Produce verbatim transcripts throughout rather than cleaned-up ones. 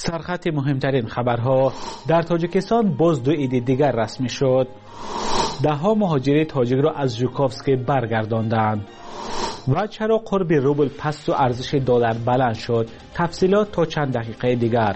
سرخط مهمترین خبرها: در تاجیکستان باز دو عید دیگر رسمی شد. ده ها مهاجر تاجیک را از ژوکوفسکی برگرداندند. و چرا قرب روبل پست و ارزش دلار بلند شد؟ تفصیلات تا چند دقیقه دیگر.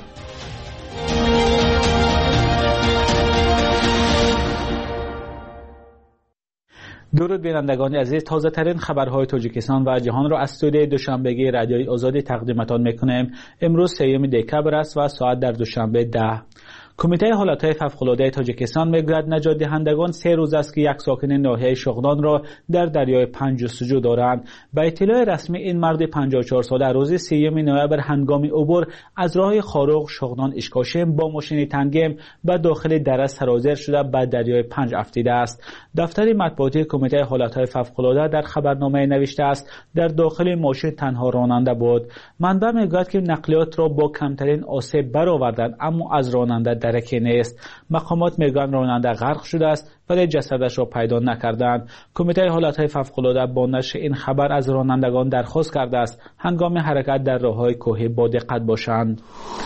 درود بینندگان عزیز، تازه ترین خبرهای تاجیکستان و جهان را از استودیوی دوشنبهگی رادیوی آزادی تقدیمتان میکنیم. امروز سوم دکبر است و ساعت در دوشنبه ده. کمیته حالتهای فوق‌العاده تاجیکستان میگوید نجات دهندگان سه روز است که یک ساکن ناحیه شغنان را در دریای پنج جستجو دارند. به اطلاع رسمی این مرد پنجاه و چهار ساله روز سوم نوامبر هنگام عبور از راه خاروق شغنان اشکاشم با ماشین تنگم به داخل دره سرازیر شده به دریای پنج افتیده است. دفتر مطبوعاتی کمیته حالتهای فوق‌العاده در خبرنامه نوشته است در داخل ماشین تنها راننده بود. منبع میگوید که نقلیات را با کمترین آسیب برآوردند، اما از راننده درکی نیست. مقامات میگویند راننده غرق شده است ولی جسدش را پیدا نکردند. کمیته حالتهای فوق‌العاده با نشر این خبر از رانندگان درخواست کرده است هنگام حرکت در راههای کوهی با دقت باشند.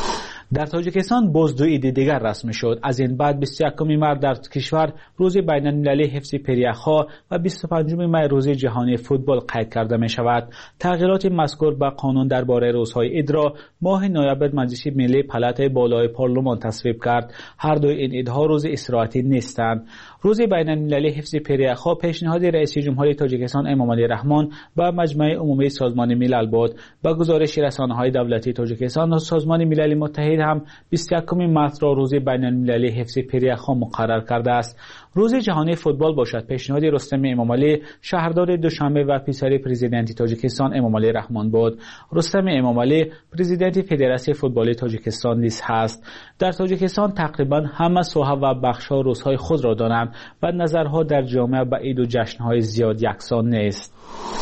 در تاجیکستان باز دو عید دیگر رسمی شد. از این بعد بیست و یکم مارس در کشور روز بین المللی حفظ پریخ‌ها و بیست و پنجم می روز جهانی فوتبال قید کرده می شود. تغییرات مذکور به قانون درباره روزهای عید را ماه نوامبر مجلس ملی پالاتای بالای پارلمان تصویب کرد. هر دو این عیدها روز استراحتی نیستند. روز بین المللی حفظ پریخ‌ها پیشنهاد رئیس جمهوری تاجیکستان امامعلی رحمان به مجمع عمومی سازمان ملل بود. با گزارش رسانه‌های دولتی تاجیکستان و سازمان ملل متحد هم بیست و یکم مارس را روز بین المللی حفظ پریخ‌ها مقرر کرده است. روز جهانی فوتبال باشد پیشنهاد رستم امامعلی شهردار دوشنبه و پسر پرزیدنت تاجیکستان امامعلی رحمان بود. رستم امامعلی پرزیدنت فدراسیون فوتبال تاجیکستان نیز هست. در تاجیکستان تقریبا همه ساحه و بخش‌ها روزهای خود را دارند و نظرها در جامعه به عید و جشن‌های زیاد یکسان نیست.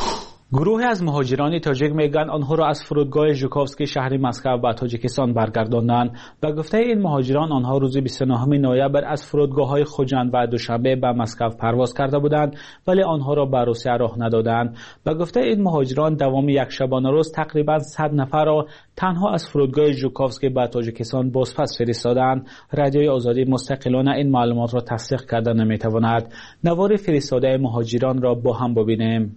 گروه از مهاجران تاجیک میگن آنها را از فرودگاه ژوکوفسکی شهر مسکو به تاجیکستان برگرداندند. به گفته این مهاجران آنها روز بیست و نهم نوامبر از فرودگاه‌های خوجند و دوشنبه به مسکو پرواز کرده بودند ولی آنها را به روسیه راه ندادند. به گفته این مهاجران دوام یک شبانه روز تقریبا صد نفر را تنها از فرودگاه ژوکوفسکی به تاجیکستان بازپس فرستادند. رادیوی آزادی مستقلانه این معلومات را تصدیق کرده نمیتواند. نوار فرستاده مهاجران را با هم ببینیم.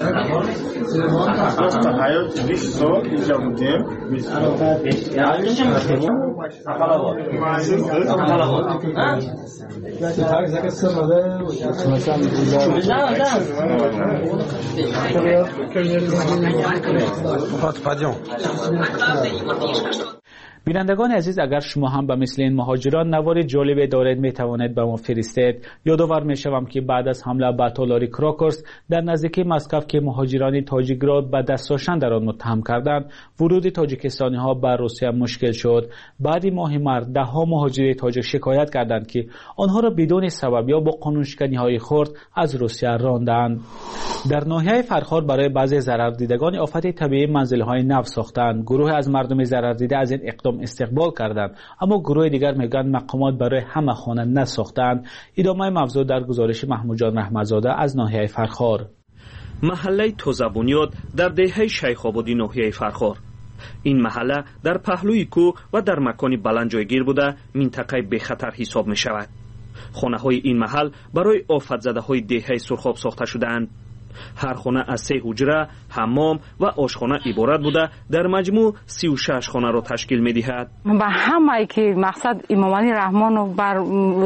بینندگان عزیز، اگر شما هم به مثل این مهاجران نوار جالب دارید می توانید به ما فرستید. یادآور می شوم که بعد از حمله به تالاری کراکرس در نزدیکی مسکو که مهاجران تاجیک را به دست داشتن در آن متهم کردند، ورود تاجیکستانی ها به روسیه مشکل شد. بعد ماه مارس ده ها مهاجر تاجیک شکایت کردند که آنها را بدون سبب یا با قانونشکنی های خرد از روسیه راندند. در ناحیه فرخار برای بعضی ضرر دیدگان آفت طبیعی منزل‌های نو ساختند. گروه از مردم ضرر دیده از این اقدام استقبال کردند، اما گروه دیگر میگن مقامات برای همه خانه نساختند. ادامه موضوع در گزارش محمود جان رحمتزاده از ناحیه فرخار. محله تازه بنیاد در دهه شیخ آبادی ناحیه فرخار. این محله در پهلوی کوه و در مکانی بلند جایگیر بوده منطقه به خطر حساب می شود. خانه های این محل برای آفت زده های دهه سرخاب ساخته شدند. هر خانه از سه حجره، حمام و آشخانه عبارت بوده در مجموع سی و شش خانه را تشکیل می دهد. با همه که مقصد امامعلی رحمان و بر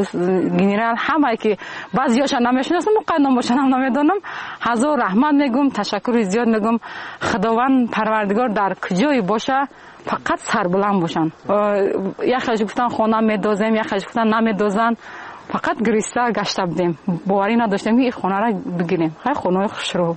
گنرال همه که بعضیاشا نمیشناسم مقدم باشن هم نمیدونم، هزار رحمت میگم، تشکر زیاد میگم. خداوند پروردگار در کجای باشه فقط سربلند باشن. یخش گفتن خانه میدازیم، یخش گفتن نمیدازن، فقط گریسته گشته بودیم، باوری نداشتیم که این خانه را بگیریم. خیلی خانه خوش رو.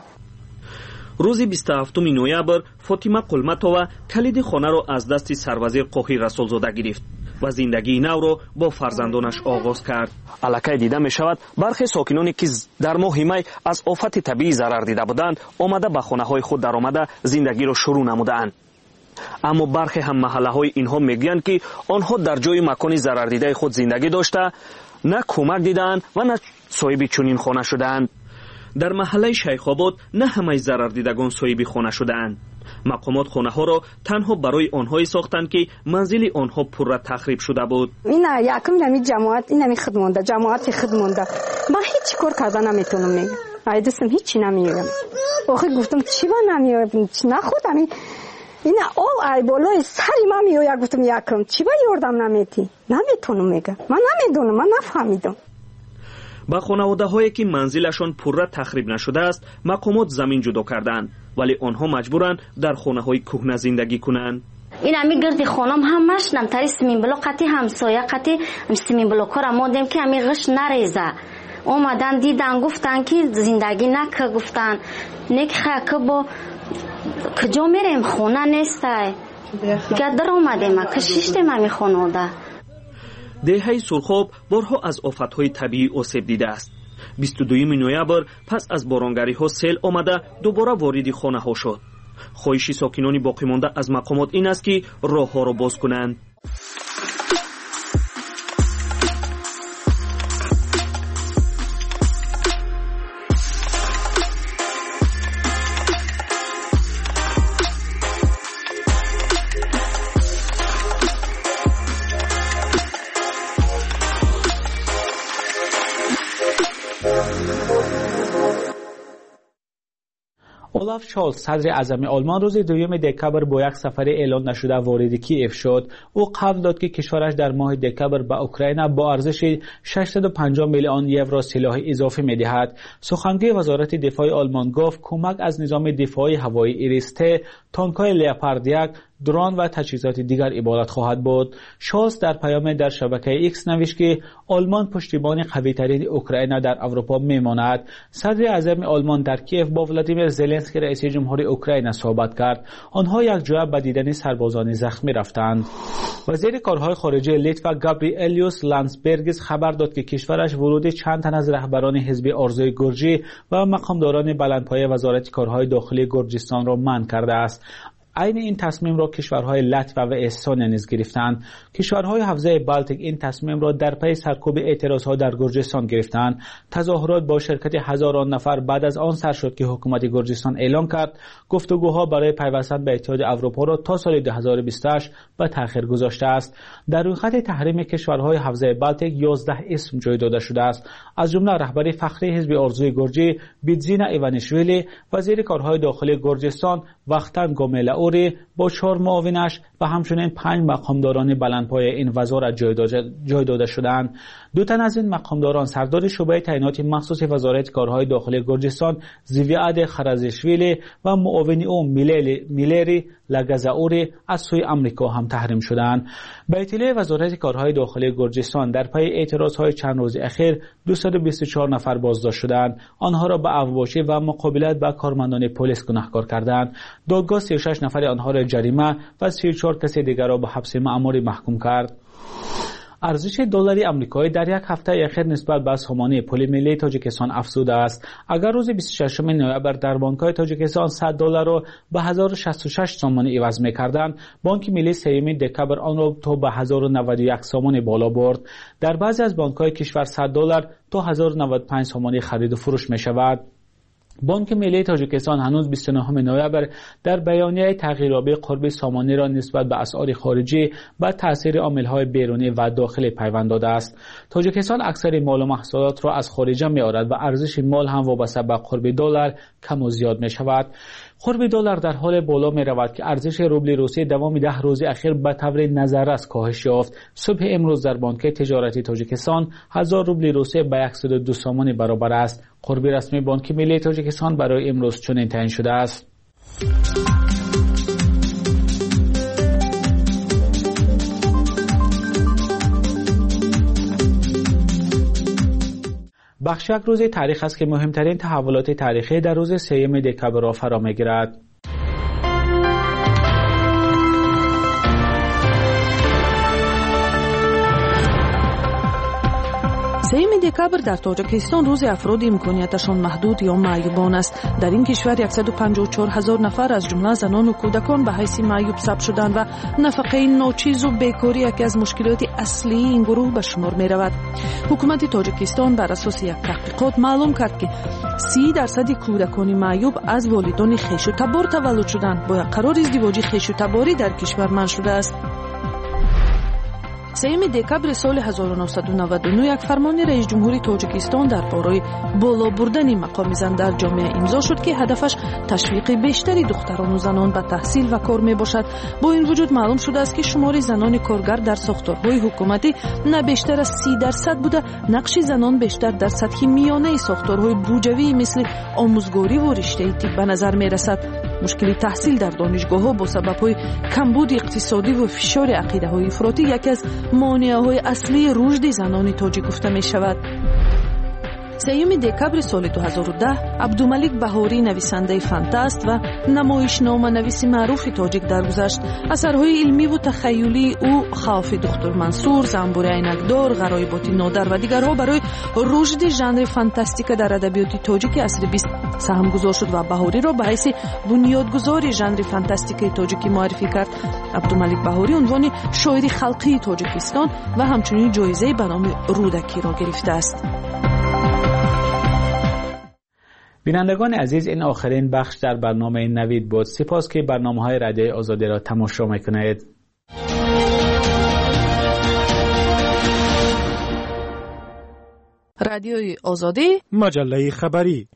روز بیست و هفتم نوامبر فاطمه قلمتووا کلید خانه را از دست سروزیر قاهی رسولزاده گرفت و زندگی نو را با فرزندانش آغاز کرد. الکی دیده می شود برخی ساکنانی که در ماه می از آفت طبیعی ضرر دیده بودند آمده به خانه های خود در آمده زندگی را شروع نمودند. اما برخی هم محله های اینها میگویند که آنها در جای مکانی ضرر دیده خود زندگی داشته نه کمک دیدند و نه صاحب چنین خانه شدند. در محله شیخ‌آباد نه همه ضرردیدگان صاحب خانه شدند. مقامات خانه ها را تنها برای آنهایی ساختند که منزل آنها پر تخریب شده بود. این یکم نمی جماعت این نمی خود مونده، جماعت خود مونده. من هیچ کار کردن نمیتونم میگم. ایدستم هیچی نمیگم. آخه گفتم چی با نمیگم، نه خودم این او ای بالای سری من میویا گفتم یکم چی با یاردم نمیتی؟ نمیتونم میگم. من نمیدونم، من نفهمیدم. با خانواده هایی که منزلشان پره تخریب نشده است مقامات زمین جدا کردند، ولی آنها مجبورند در خانه های کهنه زندگی کنند. این امی گرد خانم هم مشنم تری سیمین بلوک قطی همسایه قطی سیمین بلوک ها را مادیم که امی غش نریزه. اومدن دیدن گفتن که زندگی نکه، گفتن نک خاکه با کجا میریم خونه نیسته گدر اومدیم که شیشتیم امی خانواده. دهه سرخاب بارها از آفت‌های طبیعی آسیب دیده است. بیست و دوم نوامبر پس از بارانگری‌ها سیل آمده دوباره وارد خانه‌ها شد. خواهش ساکنان باقی مانده از مقامات این است که راه‌ها را باز کنند. اولاف شولز صدر اعظم آلمان روز دوم دکامبر با یک سفر اعلان نشده وارد کیف شد. او قول داد که کشورش در ماه دکامبر به اوکراین با ارزش ششصد و پنجاه میلیون یورو سلاح اضافه می‌دهد. سخنگوی وزارت دفاع آلمان گفت کمک از نظام دفاعی هوایی ایریسته، تانک‌های لئوپارد یک، درون و تجهیزات دیگر عبارت خواهد بود. شولز در پیام در شبکه ایکس نوشت که آلمان پشتیبان قوی‌ترین اوکراین در اروپا میماند. صدر اعظم آلمان در کیف با ولادیمیر زلنسکی رئیس جمهوری اوکراین صحبت کرد. آنها یک جا به دیدن سربازان زخمی رفتند. وزیر کارهای خارجه لیتوا گابریئلیوس لانسبرگیس خبر داد که کشورش ورود چند تن از رهبران حزب آرزوی گرجی و مقامداران بلندپایه وزارت کارهای داخلی گرجستان را منع کرده است. عین این تصمیم را کشورهای لتوا و استونیا نیز گرفتند. کشورهای حوزه بالتیک این تصمیم را در پی سرکوب اعتراضها در گرجستان گرفتند. تظاهرات با شرکت هزاران نفر بعد از آن سر شد که حکومت گرجستان اعلام کرد گفتگوها برای پیوستن به اتحاد اروپا را تا سال دو هزار و بیست و هشت به تأخیر گذاشته است. در رویخط تحریم کشورهای حوزه بالتیک یازده اسم جای داده شده است، از جمله رهبر فخری حزب آرزوی گرجی بیدزینا ایوانیشویلی، وزیر کارهای داخلی گرجستان وختن گوملاوری با چهار معاونش و همچنین پنج مقامداران بلندپایه این وزارت جای داده شدند. دو تن از این مقامداران سردار شعبه تعینات مخصوص وزارت کارهای داخلی گرجستان زیویاد خرزشویلی و معاون او میلری لگزاوری از سوی آمریکا هم تحریم شدند. به اطلاع وزارت کارهای داخلی گرجستان در پی اعتراضهای چند روز اخیر دویست و بیست و چهار نفر بازداشت شدند. آنها را به اوباشی و مقابلت با کارمندان پلیس گناهکار کردند. دادگاه سی و شش نفر آنها را جریمه و سی و چهار کس دیگر را به حبس مأموری محکوم کرد. ارزش دلاری آمریکایی در یک هفته اخیر نسبت به سامانه پول ملی تاجیکستان افزوده است. اگر روز بیست و ششم نوامبر در بانک‌های تاجیکستان صد دلار را به هزار و شصت و شش سامان عوض می‌کردند، بانک ملی سوم دکامبر آن را تا به هزار و نود و یک سامان بالا برد. در بعضی از بانک‌های کشور صد دلار تا هزار و نود و پنج سامان خرید و فروش می‌شود. بانک ملی تاجیکستان هنوز بیست و نهم نوامبر در بیانیه تغییرآبی قرب سامانه را نسبت به اسعار خارجی و تاثیر عامل‌های بیرونی و داخلی پیوند داده است. تاجیکستان اکثر مال و محصولات را از خارج می‌آورد و ارزش مال هم وابسته به قرب دلار کم و زیاد می‌شود. قرب دلار در حال بالا می‌رود که ارزش روبل روسی دوام ده روز اخیر به طور نظررس کاهش یافت. صبح امروز در بانک تجارتی تاجیکستان هزار روبل روسی به صد و دو سامان برابر است. قرب رسمی بانک ملی تاجیکستان برای امروز چنین تعیین شده است. بخش یک روز تاریخ است که مهمترین تحولات تاریخی در روز سوم دکامبر را فرا می‌گیرد. سوم دکبر در تاجیکستان روز افراد امکانیتشان محدود یا معیوبان است. در این کشور صد و پنجاه و چهار هزار نفر از جمله زنان و کودکان به حیث معیوب ثبت شدند و نفقه ناچیز و بیکاری یکی از مشکلات اصلی این گروه به شمار می رود. حکومت تاجیکستان بر اساس یک تحقیقات معلوم کرد که سی درصد کودکان معیوب از والدان خویش و تبار تولد شدند. با یک قرار ازدواج خویش و تباری در کشور منع شده است. سوم دکبر سال هزار و نهصد و نود و نه یک فرمان رئیس جمهوری تاجیکستان درباره بالا بردن مقام زن در جامعه امضا شد که هدفش تشویق بیشتری دختران و زنان به تحصیل و کار می باشد. با این وجود معلوم شده است که شمار زنان کارگر در ساختارهای حکومتی نه بیشتر از سی درصد بوده، نقش زنان بیشتر در سطح میانه ساختارهای بودجویی مثل آموزگاری و رشته طب به نظر می رسد. مشکل تحصیل در دانشگاه‌ها با سبب‌های کمبود اقتصادی و فشار عقیده‌های افراطی یکی از مانع‌های اصلی رشد زنان تاجیک گفته می‌شود. سوم دکبر سال دو هزار و ده عبدالملک بهاری نویسنده فانتاست و نمایشنامه نویس معروف تاجیک درگذشت. اثرهای علمی و تخیلی او خوف دکتر منصور، زنبور عینکدار، غرایبات نادر و دیگرها برای رشد ژانر فانتاستیک در ادبیات تاجیک عصر بیست سهم گذار شد و بهاری را به حیث بنیادگذار ژانر فانتاستیک تاجیکی معرفی کرد. عبدالملک بهاری عنوان شاعر خلقی تاجیکستان و همچنین جایزه به نام رودکی را گرفته است. بینندگان عزیز، این آخرین بخش در برنامه نوید بود. سپاس که برنامه‌های رادیوی آزادی را تماشا می‌کنید. رادیوی آزادی، مجله خبری.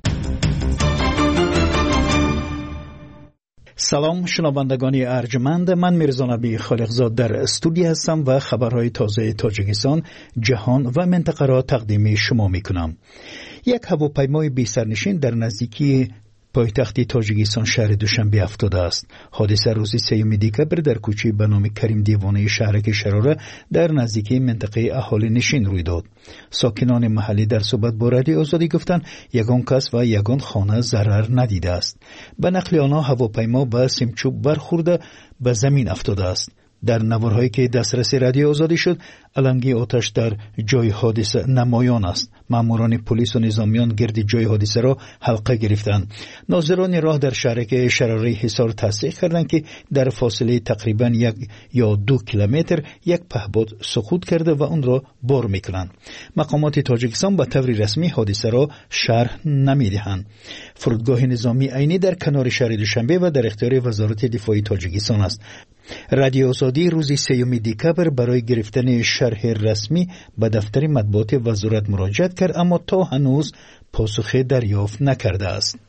سلام شنوندگان ارجمند، من میرزا نبی خالقزاد در استودیو هستم و خبرهای تازه تاجیکستان، جهان و منطقه را تقدیم شما میکنم. یک هواپیمای بی سرنشین در نزدیکی پایتخت تاجیکستان شهر دوشنبه افتاده است. حادثه روز سوم دکبر در کوچه به نام کریم دیوانه شهرک شراره در نزدیکی منطقه اهالی نشین روی داد. ساکنان محلی در صحبت با رادیو آزادی گفتند یگان کس و یگان خانه ضرر ندیده است. به نقل آنها هواپیما به سیمچوب برخورده به زمین افتاده است. در نوارهایی که دسترس رادیو آزادی شد، علنگی آتش در جای حادثه نمایان است. ماموران پلیس و نظامیان گرد جای حادثه را حلقه گرفتند. ناظران راه در شهرک شراره حصار تصدیق کردند که در فاصله تقریبا یک یا دو کیلومتر یک پهپاد سقوط کرده و آن را بار میکنند. مقامات تاجیکستان به طور رسمی حادثه را شرح نمیدهند. فرودگاه نظامی عینی در کنار شهر دوشنبه و در اختیار وزارت دفاع تاجیکستان است. رادیو آزادی روز سوم دکبر برای گرفتن شرح رسمی به دفتر مطبوعات وزارت مراجعه کرد، اما تا هنوز پاسخ دریافت نکرده است.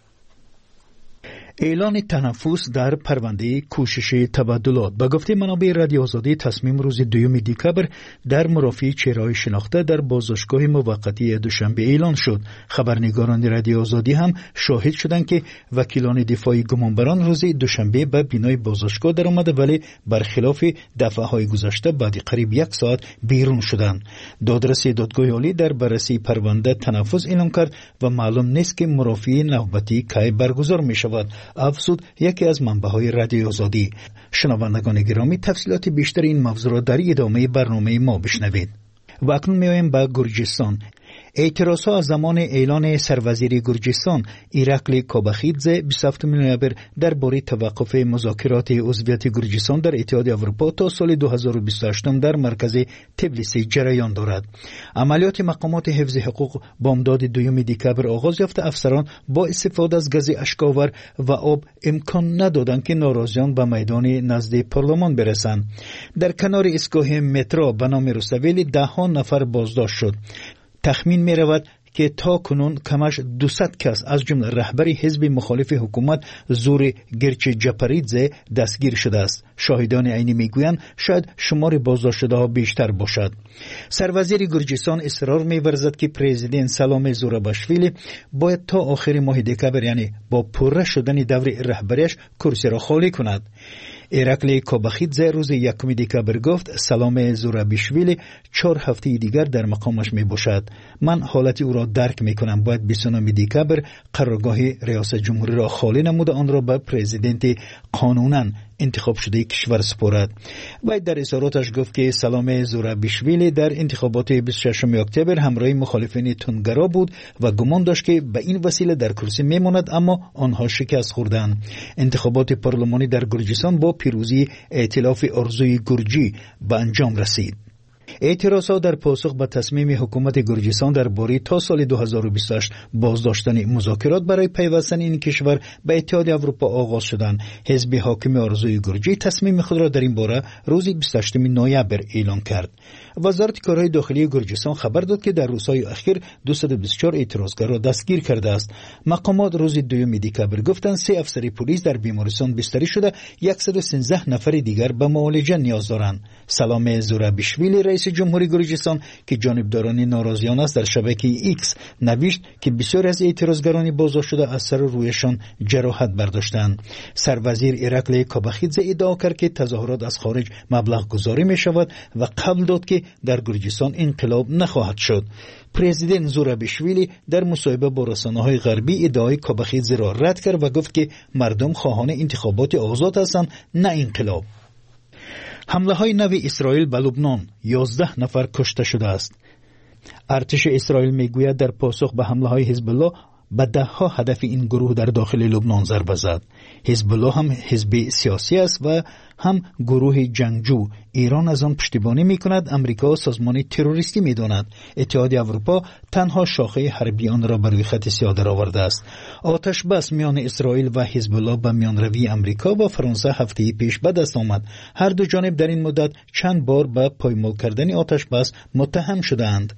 اعلان تنفس در پرونده کوشش تبادلات. به گفته منابع رادیو آزادی، تصمیم روز دوم دکبر در مرافعه چهره‌های شناخته در بازداشتگاه موقتی دوشنبه اعلان شد. خبرنگاران رادیو آزادی هم شاهد شدند که وکیلان دفاعی گمانبران روز دوشنبه به بینای بازداشتگاه در آمده، ولی برخلاف دفعه‌های گذشته بعد قریب یک ساعت بیرون شدند. دادرس دادگاه عالی در بررسی پرونده تنفس اعلام کرد و معلوم نیست که مرافعه نوبتی کی برگزار می شود. افزود یکی از منبع‌های رادیو آزادی. شنوندگان گرامی، تفصیلات بیشتر این موضوع را در ادامه برنامه ما بشنوید. و اکنون می‌آییم به گرجستان. اعتراضها از زمان اعلان سروزیر گرجستان ایرقلی کوباخیدزه بیست و هفتم نوامبر درباره توقف مذاکرات عضویت گرجستان در اتحاد اروپا تا سال دو هزار و بیست و هشت در مرکز تبلیسی جریان دارد. عملیات مقامات حفظ حقوق بامداد دوم دکبر آغاز یافته. افسران با استفاده از گاز اشک‌آور و آب امکان ندادند که ناراضیان به میدان نزد پارلمان برسند. در کنار ایستگاه مترو به نام روسویلی ده ها نفر بازداشت شد. تخمین می رود که تا کنون کمش دویست کس از جمله رهبری حزب مخالف حکومت زور گرچ جپریدزه دستگیر شده است. شاهدان عینی میگویند شاید شمار بازداشت شده ها بیشتر باشد. سروزیر گرجستان اصرار می‌ورزد که پرزیدنت سلام زوراباشویلی باید تا آخر ماه دکبر، یعنی با پوره شدن دور رهبریش، کرسی را خالی کند. ایرقلی کوباخیدزه روز یکم دکبر گفت سلام زوراباشویلی چهار هفته دیگر در مقامش می باشد. من حالت او را درک می کنم. باید بیست و نه دکبر قرارگاه ریاست جمهوری را خالی نموده آن را به پرزیدنت قانونا انتخاب شده کشور سپرد. و در اظهاراتش گفت که سلام زورابیشویلی در انتخابات بیست و ششم اکتبر همراه مخالفین تندگرا بود و گمان داشت که به این وسیله در کرسی میماند، اما آنها شکست خوردند. انتخابات پارلمانی در گرجستان با پیروزی ائتلاف آرزوی گرجی به انجام رسید. اعتراضات در پاسخ به تصمیم حکومت گرجستان درباره تا سال دو هزار و بیست و هشت بازداشتن مذاکرات برای پیوستن این کشور به اتحاد اروپا آغاز شدند. حزب حاکم آرزوی گرجی تصمیم خود را در این باره روز بیست و هشتم نوامبر اعلام کرد. وزارت کارهای داخلی گرجستان خبر داد که در روزهای اخیر دویست و بیست و چهار اعتراضگر را دستگیر کرده است. مقامات روز دوم دکامبر گفتند سه افسر پلیس در بیمارستان بستری شده، صد و سیزده نفر دیگر به معالجه نیاز دارند. سلام زورابیشویلی رئیس جمهوری گرجستان که جانبداران ناراضیان است در شبکه ایکس نوشت که بسیاری از اعتراضگران بازداشت شده از سر رویشان جراحت برداشتند. سروزیر ایرکلی کاباخیدزه ادعا کرد که تظاهرات از خارج مبلغ گذاری می شود و قبل داد که در گرجستان انقلاب نخواهد شد. پرزیدنت زورابیشویلی در مصاحبه با رسانه‌های غربی ادعای کاباخیدزه را رد کرد و گفت که مردم خواهان انتخابات آزاد هستند، نه انقلاب. حمله های نو اسرائیل به لبنان، یازده نفر کشته شده است. ارتش اسرائیل میگوید در پاسخ به حمله های حزب الله به ده ها هدف این گروه در داخل لبنان ضربه زد. حزب الله هم حزب سیاسی است و هم گروه جنگجو. ایران از آن پشتیبانی می کند. امریکا سازمان تروریستی می داند. اتحاد اروپا تنها شاخه حربی آن را بر روی خط سیاه درآورده است. آتش بس میان اسرائیل و حزب الله به میانروی امریکا و فرانسه هفته پیش به دست آمد. هر دو جانب در این مدت چند بار به پایمال کردن آتش بس متهم شدند.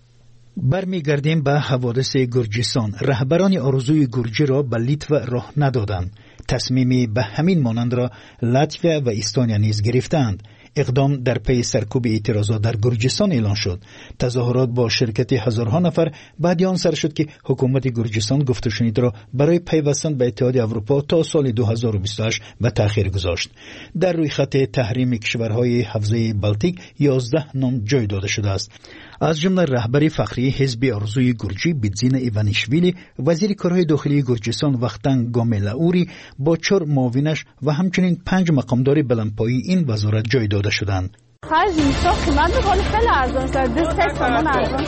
برمیگردیم به حوادث گرجستان. رهبران آرزوی گرجی را به لیتوا راه ندادند. تصمیمی به همین مانند را لاتویا و استونیا نیز گرفتند. اقدام در پی سرکوب اعتراضات در گرجستان اعلان شد. تظاهرات با شرکت هزارها نفر بعد آن سر شد که حکومت گرجستان گفت و شنید را برای پیوستن به اتحاد اروپا تا سال دو هزار و بیست و هشت و تأخیر گذاشت. در روی خط تحریم کشورهای حوزه بالتیک یازده نام جای داده شده است. از جمله رهبر فخری حزب آرزوی گرجی بیتزینا ایوانیشویلی، وزیر کارهای داخلی گرجستان وختن گاملاوری با چهار معاونش و همچنین پنج مقامدار بلندپایه این وزارت جای داده شدند. خرج میسا قیمت میکنه خیلی ارزان شد. دست سامان ارزان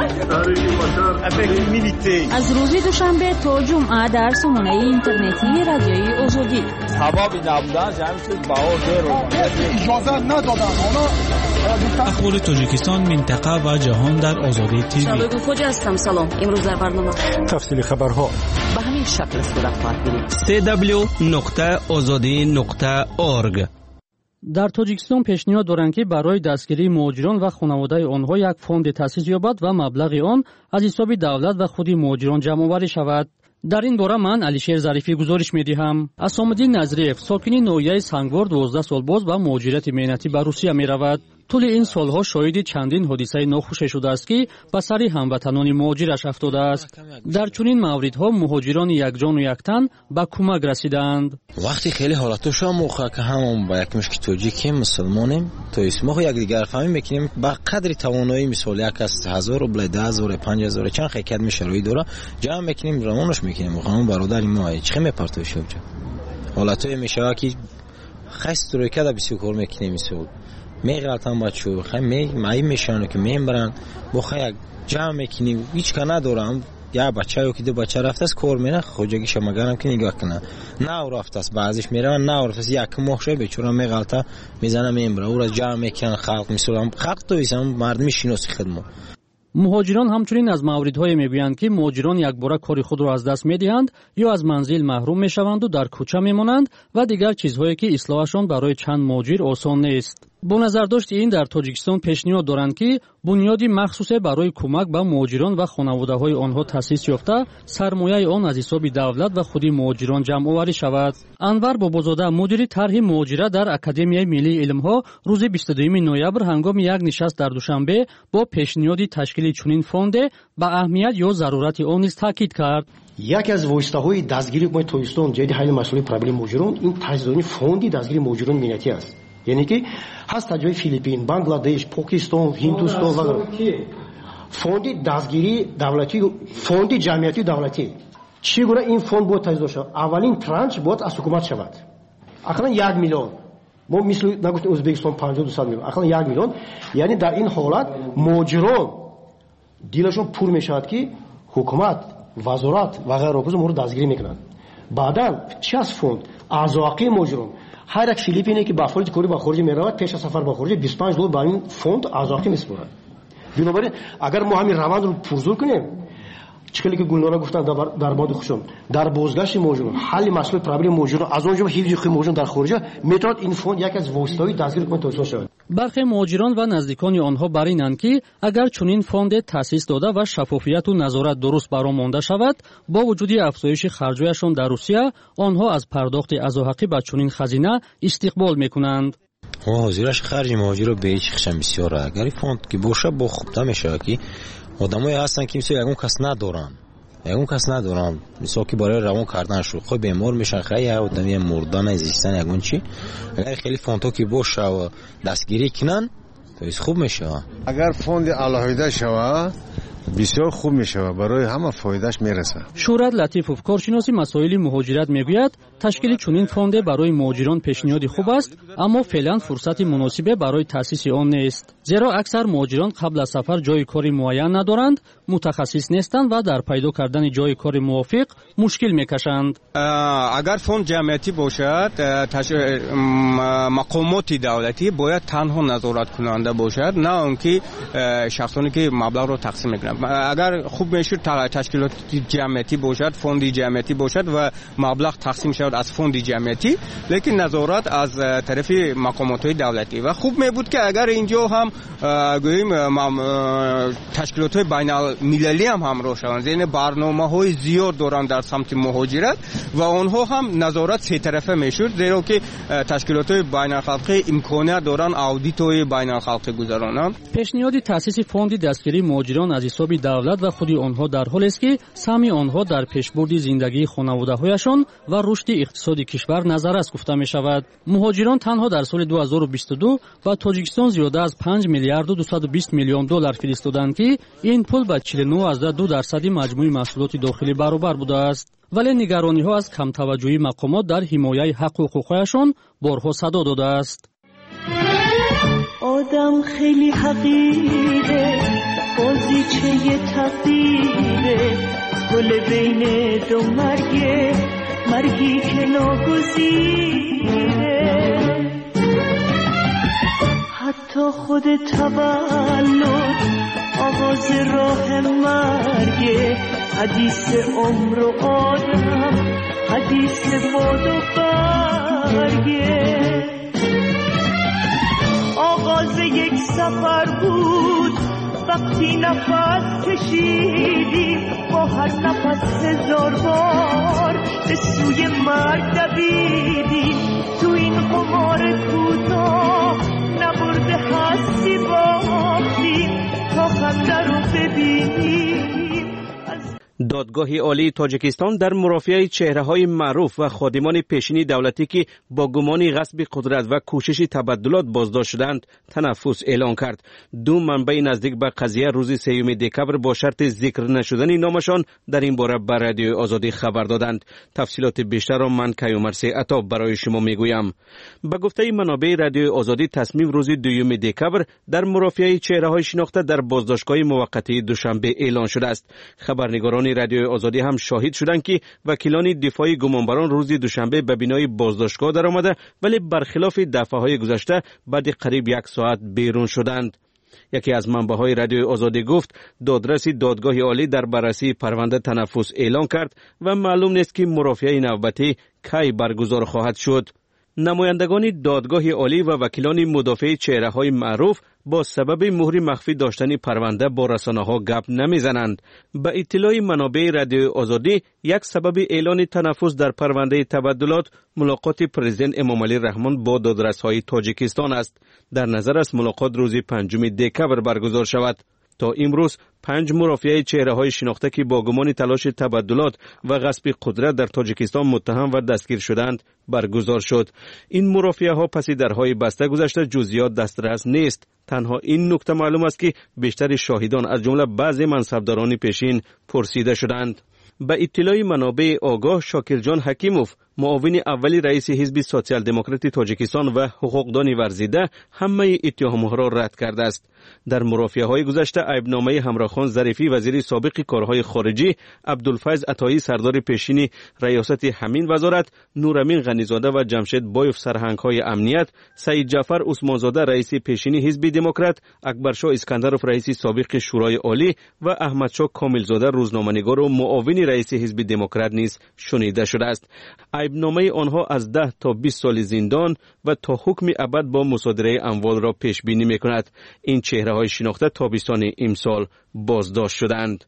از روز دوشنبه تا جمعه در سامانه اینترنتی رادیوی آزادی سبب نبودن جمعیت بهار رو اجازه ندادن. اخبار تاجیکستان، منطقه و جهان در آزادی تیوی. شبکه خوجه هستم. سلام. امروز در برنامه تفصیل خبرها به همین شکل صورت خواهد گرفت. دبلیو دبلیو دبلیو نقطه آزادی نقطه اورگ. در تاجیکستان پیشنهاد دارند که برای دستگیری مهاجران و خانواده آنها یک فوند تأسیس یابد و مبلغ آن از حساب دولت و خود مهاجران جمع آوری شود. در این باره من علیشیر ظریفی گزارش می‌دهم. اسامالدین نظریف ساکن نویه سنگوار دوازده سال باز با مهاجرت مهنتی به روسیه می‌رود. طول این سالها شاهد چندین حادثه ناخوش شده است که به سر هموطنان مهاجرش افتاده است. در چنین موردها مهاجران یک جان و یک تن به کمک رسیدند. وقتی خیلی حالتش هم موقع که همون با یک مشکی توجیکی مسلمانیم تو اسمو یک دیگر فهمی میکنیم با قدر توانایی مثال یک از هزار و بله ده هزار پنج هزار چند خیکت میشروی داره جمع میکنیم رمانش میکنیم همون برادری ما چه میپرتوشه اونجا حالتای میشه که خست روی کده بسیار کار میکنیم مثال میگرفتن بچو خیلی می مایی میشانه که میبرن با خیلی جمع میکنیم هیچ که ندارم یا بچه که دو بچه رفته است کار میره خوجگی شما گرم که نگاه کنه نه رفته است بعضیش میره نه رفته است یک مخشه بیچاره میغلطه میزنه میبره او را جمع میکنن خلق میسولم خلق تو ایسم مردمی شناسی خدمت. مهاجران همچنین از موردهای میگویند که مهاجران یک بار کاری خود را از دست میدهند یا از منزل محروم میشوند و در کوچه میمانند و دیگر چیزهایی که اصلاحشان برای چند مهاجر آسان نیست. با نظرداشت این در تاجیکستان پیشنهاد دارند که بنیادی مخصوص برای کمک به مهاجران و خانواده‌های آنها تأسیس یافته سرمایه آن از حساب دولت و خود مهاجران جمع آوری شود. انور بابازاده مدیر طرح مهاجرت در اکادمیای ملی علم‌ها روز بیست و دوم نوامبر هنگام یک نشست در دوشنبه با پیشنهادی تشکیل چنین فوند به اهمیت یا ضرورت آن نیز تاکید کرد. یکی از واسطه‌های دستگیری ما تویستون جدی خیلی مسئله پرابلم مهاجران این تجهیزات فوندی دستگیری مهاجران ملتی است. یعنی که هست تا جای فیلیپین، بنگلادش، پاکستان، هندوستان و فوندی دستگیری دولتی فوندی جمعیتی دولتی چگونه این فوند بود تجهیز شد؟ اولین ترانش بود از حکومت شود اقلا یک میلیون ما مثل نگفتیم ازبکستان پنجاه دویست میلیون اقلا یک میلیون یعنی در این حالت مهاجران دیلشون پر میشود که حکومت وزارت و غیره روز ما رو دستگیری میکنند بعدا چی از فوند اعضاقی مهاجران هر یک فیلیپینی که با خارج کاری با خارج میرود پیش از سفر با خارج بیست و پنج دلار با این فوند اعضاقی میسپرند بنابراین اگر ما همین روند رو پرزور کنیم چکلی که گلنارا گفتن در در مورد خوشم در بازگشت مهاجران حل مسئله پرابلم مهاجران از اونجا حفظ حقوق مهاجران در خارج میتواند این فوند یک از واسطه‌های دستگیر کنه توسعه شود. برخی مهاجران و نزدیکان آنها بر اینند که اگر چنین فوند تأسیس داده و شفافیت و نظارت درست برآمده شود با وجود افزایش خرج‌هایشان در روسیه آنها از پرداخت عضوحقی به چنین خزینه استقبال میکنند. حاضرش خرج مهاجر رو به هیچ خشم بسیار اگر فوند که باشه با خوبه میشه که آدمایی هستن که مثلا یگون کس ندارن یگون کس ندارن مثلا که برای روان کردن شو خود بیمار میشن خیلی آدمی مردن زیستن یگون چی اگر خیلی فوندها که باشه و دستگیری کنن تو خوب میشه اگر فوند علاوه شوه بسیار خوب میشه و برای همه فایدهش میرسه. شهرت لطیفوف کارشناس مسائل مهاجرت میگوید تشکیل چنین فوند برای مهاجران پیشنهاد خوب است اما فعلا فرصت مناسب برای تأسیس آن نیست زیرا اکثر مهاجران قبل از سفر جای کاری معین ندارند متخصص نیستند و در پیدا کردن جای کار موافق مشکل میکشند. اگر فوند جمعیتی باشد تش... مقامات دولتی باید تنها نظارت کننده باشد نه اونکه شخصانی که مبلغ رو تقسیم میکنند. اگر خوب میشد تشکیلات جمعیتی باشد فوند جمعیتی باشد و مبلغ تقسیم شود از فوند جمعیتی لیکن نظارت از طرف مقامات دولتی و خوب میبود که اگر اینجا هم گوییم تشکیلات بین المللی هم همراه شوند زین برنامه‌های زیاد دارند در سمت مهاجرت و آنها هم نظارت سه طرفه میشد زیرا که تشکیلات بین الخلقی امکانیت دارند اودیت‌های بین الخلقی گذرانند. پیشنهاد تأسیس فوند دستگیری مهاجران از حساب دولت و خود آنها در حالی است که سهم آنها در پیشبرد زندگی خانواده‌هایشان و رشد اقتصادی کشور نظر است گفته می شود. مهاجران تنها در سال دو هزار و بیست و دو با تاجیکستان زیاده از پنج میلیارد و دویست و بیست میلیون دلار فرستادند که این پول به چهل و نه ممیز دو درصد مجموع محصولات داخلی برابر بوده است. ولی نگرانی ها از کم توجهی مقامات در حمایت حق و حقوقشان بارها صدا داده است. آدم خیلی حقیره بازیچه تقدیره گل بین دو مرگه مرگی که ناگزیره حتی خود تولد آغاز راه مرگه حدیث عمر و آدم حدیث باد و برگه آغاز یک سفر بود وقتی نفس کشیدیم با هر نفس هزار بار به سوی مرگ دویدیم تو این قمار کوتاه نبرده هستی باختیم تا خنده رو ببینیم. دادگاه عالی تاجیکستان در مرافعه چهره‌های معروف و خادمان پیشین دولتی که با گمان غصب قدرت و کوشش تبدلات بازداشت شدند تنفس اعلان کرد. دو منبع نزدیک به قضیه روز سوم دکبر با شرط ذکر نشدن نامشان در این باره به رادیو آزادی خبر دادند. تفصیلات بیشتر را من کیومرث عطا برای شما میگویم. به گفته منابع رادیو آزادی تصمیم روز دوم دکبر در مرافعه چهره‌های شناخته در بازداشتگاه موقتی دوشنبه اعلان شده است. خبرنگاران رادیو آزادی هم شاهد شدند که وکیلان دفاعی گمانبران روز دوشنبه به بینای بازداشتگاه درآمده ولی برخلاف دفعه‌های گذشته بعد قریب یک ساعت بیرون شدند. یکی از منبع‌های رادیو آزادی گفت دادرس دادگاه عالی در بررسی پرونده تنفس اعلان کرد و معلوم نیست که مرافعه نوبتی کی برگزار خواهد شد. نمایندگان دادگاه عالی و وکیلان مدافع چهره‌های معروف با سبب مهر مخفی داشتن پرونده با رسانه‌ها گپ نمیزنند. به اطلاع منابع رادیو آزادی یک سبب اعلان تنفس در پرونده تبدلات ملاقات پرزیدنت امامعلی رحمان با دادرس‌های تاجیکستان است. در نظر است ملاقات روز پنجم دکبر برگزار شود. تا امروز پنج مرافعه چهره‌های شناخته که با گمان تلاش تبدلات و غصب قدرت در تاجیکستان متهم و دستگیر شدند برگزار شد. این مرافعه ها پس درهای بسته گذشته جزئیات دسترس نیست. تنها این نکته معلوم است که بیشتر شاهدان از جمله بعضی منصبداران پیشین پرسیده شدند. به اطلاع منابع آگاه شاکر جان حکیموف معاون اولی رئیس حزب سوسیال دموکرات تاجیکستان و حقوقدان ورزیده همه اتهامها را رد کرده است. در مرافعه‌های گذشته عیبنامه همراهخان ظریفی وزیر سابق کارهای خارجی، عبدالفیض عطایی سردار پیشین ریاست همین وزارت، نورامین غنیزاده و جمشید بایف سرهنگ‌های امنیت، سعید جعفر عثمانزاده رئیس پیشین حزب دموکرات، اکبرشاه اسکندرов رئیس سابق شورای عالی و احمدشاه کاملزاده روزنامه‌نگار و معاون رئیس حزب دموکرات نیز شنیده شده است. عیبنامه آنها از ده تا بیست سال زندان و تا حکم ابد با مصادره اموال را پیش بینی می‌کند. این چهره‌های شناخته تابستان امسال بازداشت شدند.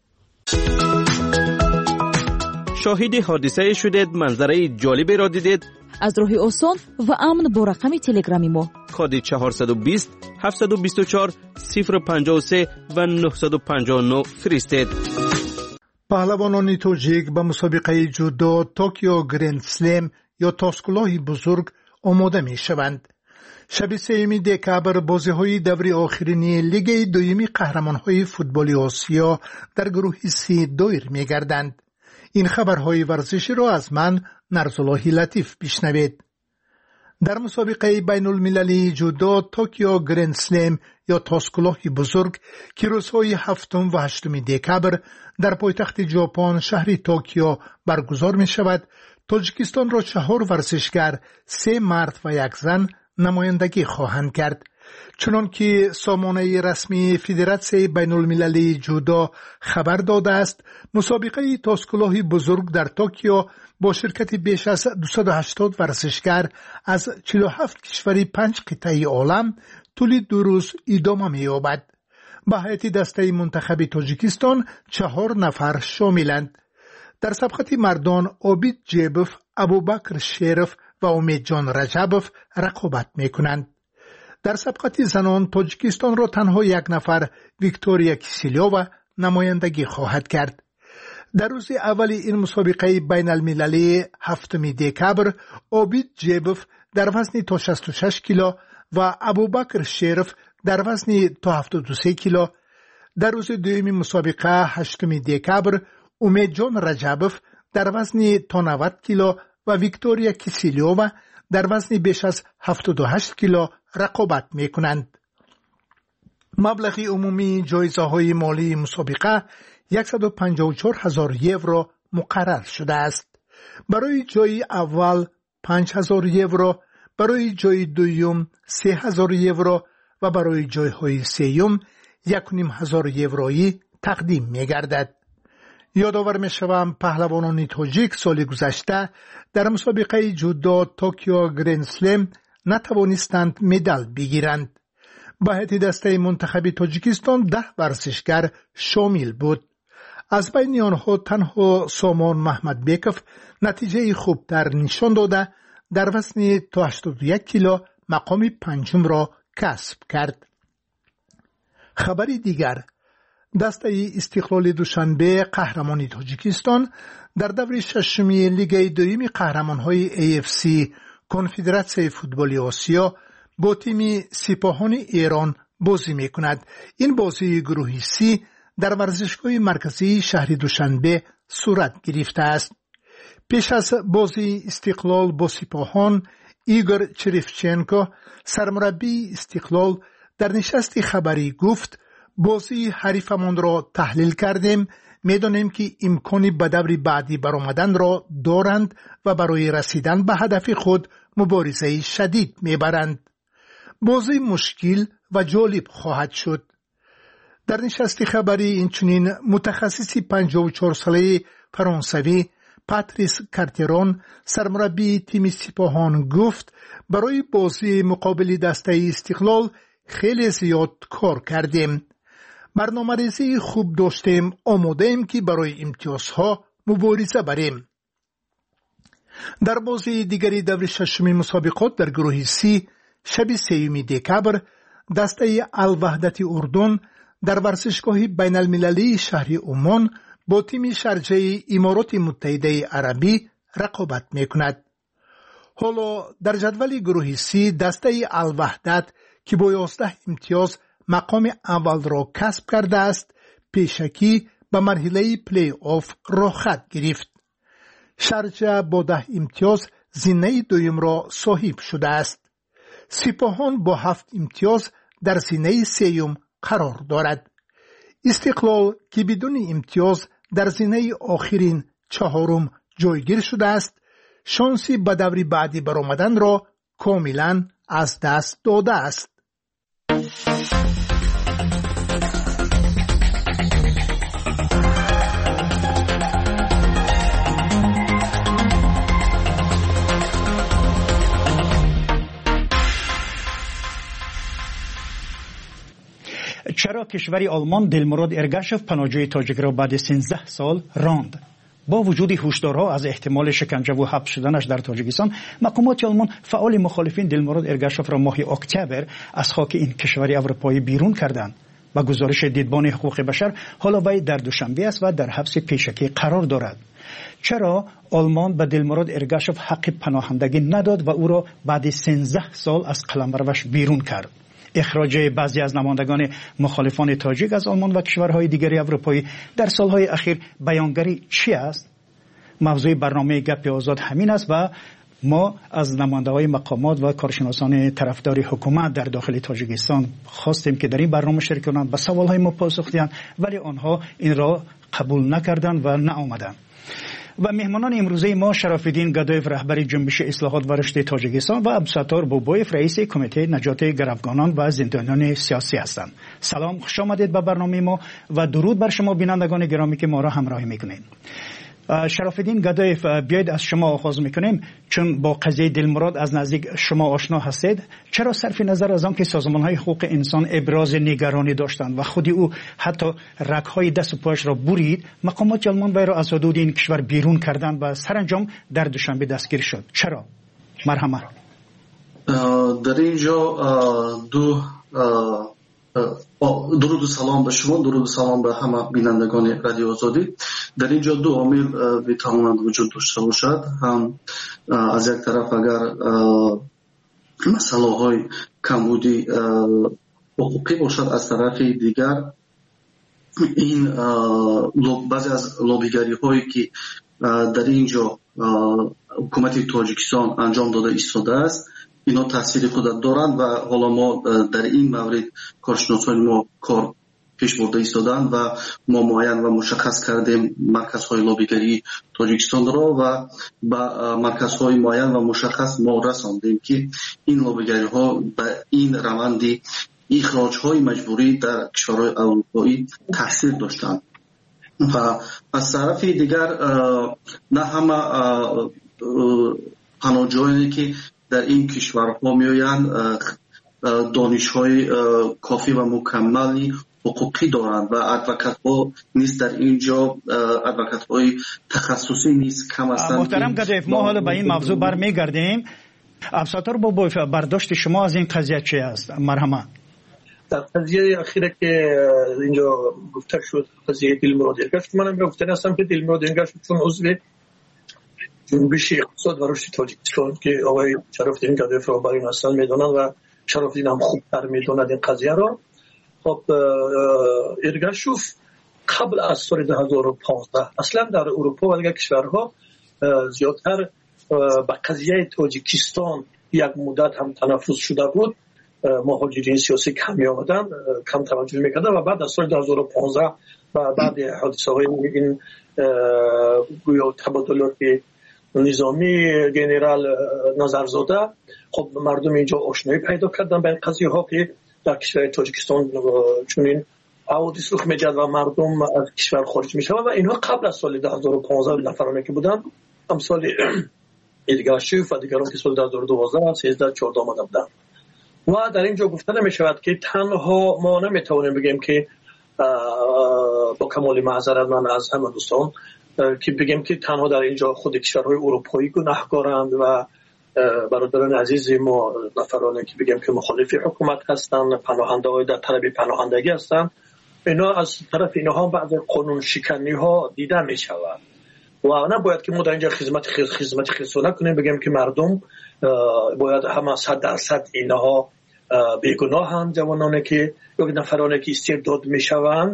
شاهد حادثه شدید، منظره جالبی را دیدید؟ از راه آسان و امن با رقم تلگرامی ما کد چهارصد و بیست هفتصد و بیست و چهار صفر پنجاه و سه و نهصد و پنجاه و نه فرستید. پهلوانان توجیک به مسابقه جودو توکیو گرند سلم یا تاسکلاه بزرگ آماده می شوند. شب سوم دکبر بازی‌های دوره آخرینی لیگ دویمی قهرمان‌های فوتبال آسیا در گروه سی دایر می‌گردند. این خبرهای ورزشی را از من نرزالله لطیف بشنوید. در مسابقه بین المللی جودو توکیو گرند سلم یا تاسکلاه بزرگ که روزهای هفتم و هشتم دکبر در پایتخت ژاپن شهر توکیو برگزار می شود، تاجیکستان را چهار ورزشگر، سه مرد و یک زن نمایندگی خواهند کرد. چنان که سامانه رسمی فدراسیون بین المللی جودو خبر داده است، مسابقه تاسکلاه بزرگ در توکیو با شرکت بیش از دویست و هشتاد ورزشگر از چهل و هفت کشور پنج قطعه عالم طول دو روز ادامه می‌یابد. به هیئت دسته منتخب تاجیکستان چهار نفر شاملند. در سبقت مردان عابد جیبوف، ابوبکر شریف و امیدجان رجبوف رقابت می‌کنند. در سبقت زنان تاجیکستان را تنها یک نفر، ویکتوریا کیسلیووا، نمایندگی خواهد کرد. در روز اول این مسابقه بین المللی هفتم دکبر عابد جیبوف در وزن تا شصت و شش کیلو و ابوبکر شریف در وزن تا هفتاد و سه کیلو. در روز دوم مسابقه هشتم دکبر امیدجان رجبوف در وزن تا نود کیلو و ویکتوریا کیسلیووا در وزن بیش از هفتاد و هشت کیلو رقابت می کنند. مبلغ عمومی جایزه های مالی مسابقه صد و پنجاه و چهار هزار یورو مقرر شده است. برای جای اول پنج هزار یورو، برای جای دوم سه هزار یورو و برای جای های سوم یک و نیم هزار یورویی تقدیم می گردد. یادآور می شوم پهلوانان تاجیک سال گذشته در مسابقه جودو توکیو گرند سلم نتوانستند مدال بگیرند. به هیئت دسته منتخب تاجیکستان ده ورزشگر شامل بود. از بین آنها تنها سامان محمد بیکوف نتیجه خوبتر نشان داده در وزن تا هشتاد و یک کیلو مقام پنجم را کسب کرد. خبری دیگر، دسته استقلال دوشنبه قهرمان تاجیکستان در دور ششم لیگ دویم قهرمان‌های ای اف سی کنفدراسیون فوتبال آسیا با تیم سپاهان ایران بازی می‌کند. این بازی گروه سی در ورزشگاه مرکزی شهر دوشنبه صورت گرفته است. پیش از بازی استقلال با سپاهان، ایگور چریفچنکو سرمربی استقلال در نشست خبری گفت بازی حریفمان را تحلیل کردیم، می‌دانیم که امکانی به دور بعدی برآمدن را دارند و برای رسیدن به هدف خود مبارزه شدید می‌برند. بازی مشکل و جالب خواهد شد. در نشست خبری اینچنین متخصص پنجاه و چهار ساله فرانسوی پاتریس کارترون سرمربی تیم سپاهان گفت برای بازی مقابل دسته استقلال خیلی زیاد کار کردیم. برنامه‌ریزی خوب داشتیم، آماده ایم که برای امتیازها مبارزه بریم. در بازی دیگری دور ششم مسابقات در گروه سی شب سوم دکبر دسته الوحدت اردن در ورزشگاه بین المللی شهر عمان با تیم شارجه امارات متحده عربی رقابت می کند. حالا در جدول گروه سی دسته الوحدت که با یازده امتیاز مقام اول را کسب کرده است، پیشکی به مرحله پلی آف را خط گرفت. شارجه با ده امتیاز زینه دویم را صاحب شده است. سپاهان با هفت امتیاز در زینه سیوم قرار دارد. استقلال که بدون امتیاز در زینه آخرین چهارم جایگیر شده است، شانسی به دور بعدی برآمدن را کاملا از دست داده است. چرا کشور آلمان دلمراد ارگاشف پناهجوی تاجیک را بعد سیزده سال راند؟ با وجود هشدارها از احتمال شکنجه و حبس شدنش در تاجیکستان، مقامات آلمان فعال مخالفین دلمراد ارگاشف را ماه اکتبر از خاک این کشور اروپایی بیرون کردند. با گزارش دیدبان حقوق بشر، حالا وی در دوشنبه است و در حبس پیشکی قرار دارد. چرا آلمان به دلمراد ارگاشف حق پناهندگی نداد و او را بعد سیزده سال از قلمروش بیرون کرد؟ اخراج بعضی از نمایندگان مخالفان تاجیک از آلمان و کشورهای دیگری اروپایی در سالهای اخیر بیانگری چی است؟ موضوع برنامه گپ آزاد همین است و ما از نماینده‌های مقامات و کارشناسان طرفدار حکومت در داخل تاجیکستان خواستیم که در این برنامه شرکت کنند، به سوالهای ما پاسخ دهند، ولی آنها این را قبول نکردند و نآمدند. و مهمانان امروزه ما شراف‌الدین گدایف رهبر جنبش اصلاحات و رشد تاجیکستان و عبدالستار بوبایف رئیس کمیته نجات گروگانان و زندانیان سیاسی هستند. سلام، خوش آمدید به برنامه ما و درود بر شما بینندگان گرامی که ما را همراهی میکنید. شراف‌الدین گدایف، بیاید از شما آغاز میکنیم، چون با قضیه دلمراد از نزدیک شما آشنا هستید. چرا صرف نظر از آن که سازمان‌های حقوق انسان ابراز نگرانی داشتند و خودی او حتی رگ‌های دست و پایش را برید، مقامات آلمان وی را از حدود این کشور بیرون کردند و سرانجام در دوشنبه دستگیر شد؟ چرا؟ مرحمت. در اینجا دو درود و سلام به شما، درود و سلام به همه بینندگان رادیو آزادی. در اینجا دو عامل میتواند وجود داشته باشد. هم از یک طرف اگر مسئله های کمبودی حقوقی باشد، از طرف دیگر این بعضی از لابیگری هایی که در اینجا حکومت تاجیکستان انجام داده ایستاده است، اینا تاثیر خود دارند و حالا ما در این مورد کارشناسان ما کار پیش برده ایستادند و ما معین و مشخص کردیم مرکزهای لابیگری تاجیکستان را و با مرکزهای معین و مشخص ما رساندیم که این لابیگری ها به این روند اخراج های مجبوری در کشورهای اروپایی تاثیر داشتند. و از طرف دیگر نه همه پناهجویانی که در این کشورها میآیند دانش‌های کافی و مکملی حقوقی دارند و ادوکات ها نیست در اینجا، ادوکات های تخصصی نیست، کم هستند. محترم گدایف، ما حالا به این موضوع برمیگردیم. عبدالستار بوبایف، برداشت شما از این قضیه چی است؟ مرحمت. در قضیه اخیره که اینجا گفته شد، قضیه دلمراد ارگاشف، منم گفتن هستم که دلمراد ارگاشف چون عضو جنبش اقتصاد و رشد تاجیکستان که آقای شراف‌الدین گدایف را برای هستن میدونن و شراف‌الدین هم خوبتر میدوند این قضیه را. خب ارگاشف قبل از سال دو هزار و پانزده اصلا در اروپا و دیگر کشورها زیادتر به قضیه تاجیکستان یک مدت هم تنفس شده بود، مهاجرین سیاسی کم می آمدن، کم توجه میکردن و بعد از سال دو هزار و پانزده و بعد حادثه های این گویا تبادلات نظامی جنرال نظرزاده، خب مردم اینجا آشنایی پیدا کردن به این قضیه ها که در کشور تاجیکستان چنین حوادث رخ می‌دهد و مردم از کشور خارج میشوند و اینها قبل از سال دو هزار و پانزده نفرانی که بودن، امثال ارگاشف و دیگران که سال دو هزار و دوازده سیزده چهارده آمده بودند. و در اینجا گفته نمی‌شود که تنها ما نمیتوانیم بگیم که با کمال معذرت من از همه دوستان که بگیم که تنها در اینجا خود کشورهای اروپایی گناهکارند و برادران عزیز ما نفرانی که بگیم که مخالف حکومت هستند، پناهنده های در طلب پناهندگی هستند، اینا از طرف اینها بعض قانون شکنی ها دیده می شود و نباید که ما در اینجا خدمت خدمت خصوصی کنیم بگیم که مردم باید همه صد درصد اینها بیگناهند. جوانانی که یا نفرانی که استبداد می شوند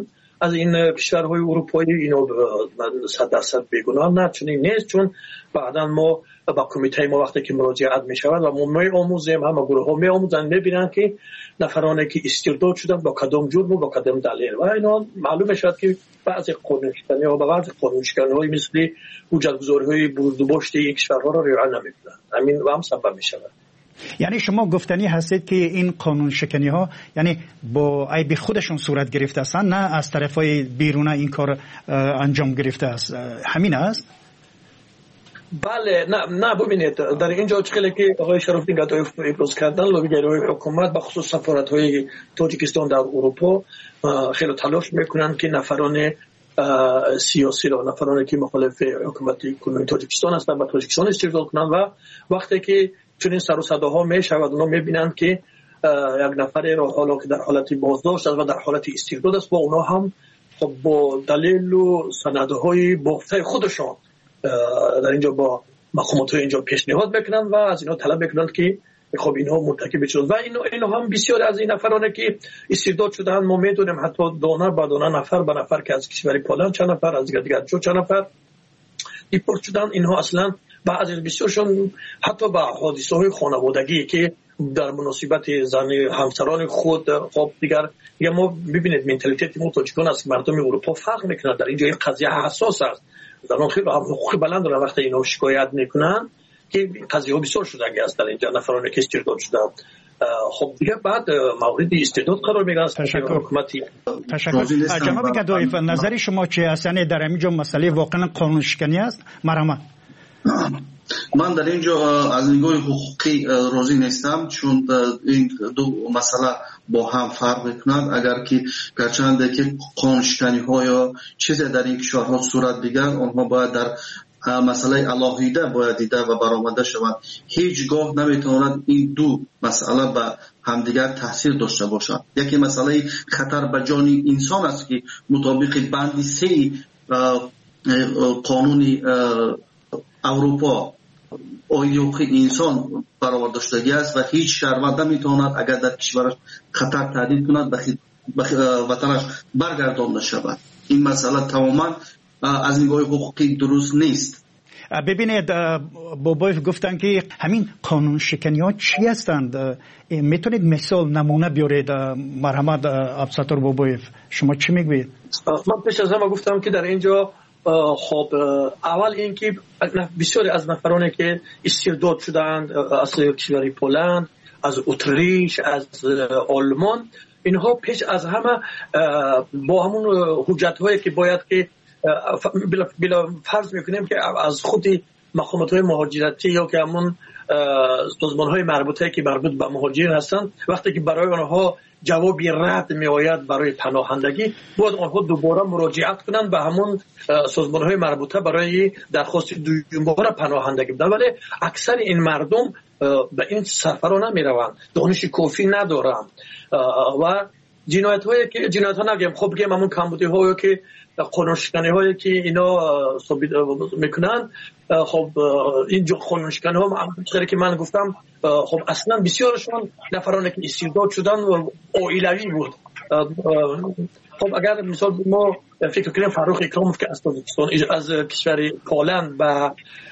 از این کشورهای اروپایی اینو صد درصد بیگناه نه، چون نیست. چون بعدا ما با کمیته ما وقتی که مراجعت می شود و ما می آموزیم، همه گروه ها می آموزن، می بینن که نفرانی که استرداد شدن با کدام جرم و با کدام دلیل و اینا معلوم می شود که بعضی قانونشکنی ها و بعضی قانونشکنی های مثل حجتگذاری های برداشت این کشورها را رعایت نمی کنند. همین و هم سبب می شود. یعنی شما گفتنی هستید که این قانون شکنی ها یعنی با عیب خودشون صورت گرفته هستند، نه از طرفای بیرون این کار انجام گرفته است، همین است؟ بله، نه نه ببینید در اینجا چخیلی که آقای شرافی گدایی ابراز کردن لابیگری های حکومت بخصوص سفارت های تاجیکستان در اروپا خیلی تلاش میکنند که نفران سیاسی را، نفرانی که مخالف حکومت کنونی تاجیکستان هستند و تاجیکستان استرداد کنند و وقتی که چنین سر و صداها میشود اونا میبینند که یک نفر را حالا که در حالت بازداشت است و در حالت استرداد است با اونا هم خب با دلیل و سندهای بافته خودشان در اینجا با مقامات اینجا پیشنهاد میکنند و از اینا طلب میکنند که خب اینها مرتکب شدند و اینا اینا هم بسیار از این نفرانی که استرداد شدند ما میدونیم حتی دانه به دانه نفر به نفر که از کشور پولند چند نفر از دیگر چند نفر دیپورت شدند. اینها اصلا بعضی بسیارشون حتی با حادثه های خانوادگی که در مناسبت زن همسران خود خب دیگر یا ما ببینید منتالیته ما تاجیکان است مردم اروپا فرق میکنه در اینجا این قضیه حساس است در اون خیلی حقوق بلند دارن وقتی اینا شکایت میکنن که قضیه ها بسیار شدنی است در اینجا نفرانی که استرداد شدن خب دیگه بعد مورد استرداد قرار میگیرن. تشکر حکومتی. تشکر جناب گدایی نظر شما چه است؟ یعنی در اینجا مسئله واقعا قانون شکنی است؟ مرحمت من در اینجا از نگاه حقوقی راضی نیستم چون این دو مسئله با هم فرق میکنند. اگر که گرچند که قانون شکنی ها یا چیزی در این کشورها صورت بگیرد آنها باید در مسئله علاهیده باید دیده و برآمده شود. هیچگاه نمیتواند این دو مسئله به همدیگر تاثیر داشته باشد. یکی مسئله خطر به جان انسان است که مطابق بند سه قانون اروپا حقوق انسان برآورده شدگی است و هیچ شهروند نمیتواند اگر در کشورش خطر تهدید کند به وطنش برگردانده شود. این مسئله تماما از نگاه حقوقی درست نیست. ببینید بابایف گفتن که همین قانون شکنی ها چی هستند؟ میتونید مثال نمونه بیارید؟ مرحمت عبدالستار بابایف شما چی میگوید؟ من پیش از همه گفتم که در اینجا خب اول اینکه بسیاری از نفرانی که استرداد شدند از کشور پولند، از اتریش، از آلمان، اینها پیش از همه با همون حجت هایی که باید که بلا, بلا فرض میکنیم که از خود مقامات های مهاجرتی یا که همون سازمان های مربوطه که مربوط به مهاجرین هستند وقتی که برای آنها جوابی رد می آید برای پناهندگی باید آنها دوباره مراجعت کنند به همون سازمان های مربوطه برای درخواست دوم بار پناهندگی بدن. ولی اکثر این مردم به این سفرها نمی روند، دانش کافی ندارند و جنایت هایی که جنایت ها نگیم خب بگیم همون کمبودی هایی که قانون شکنی هایی که اینا ثابت میکنن خب این قانون شکنی ها همونطوری که من گفتم خب اصلا بسیارشون نفرانی که استرداد شدن و عائلوی بود. خب اگر مثال ما فکر کنیم فروخ اکراموف که از تاجیکستان از کشور پولند به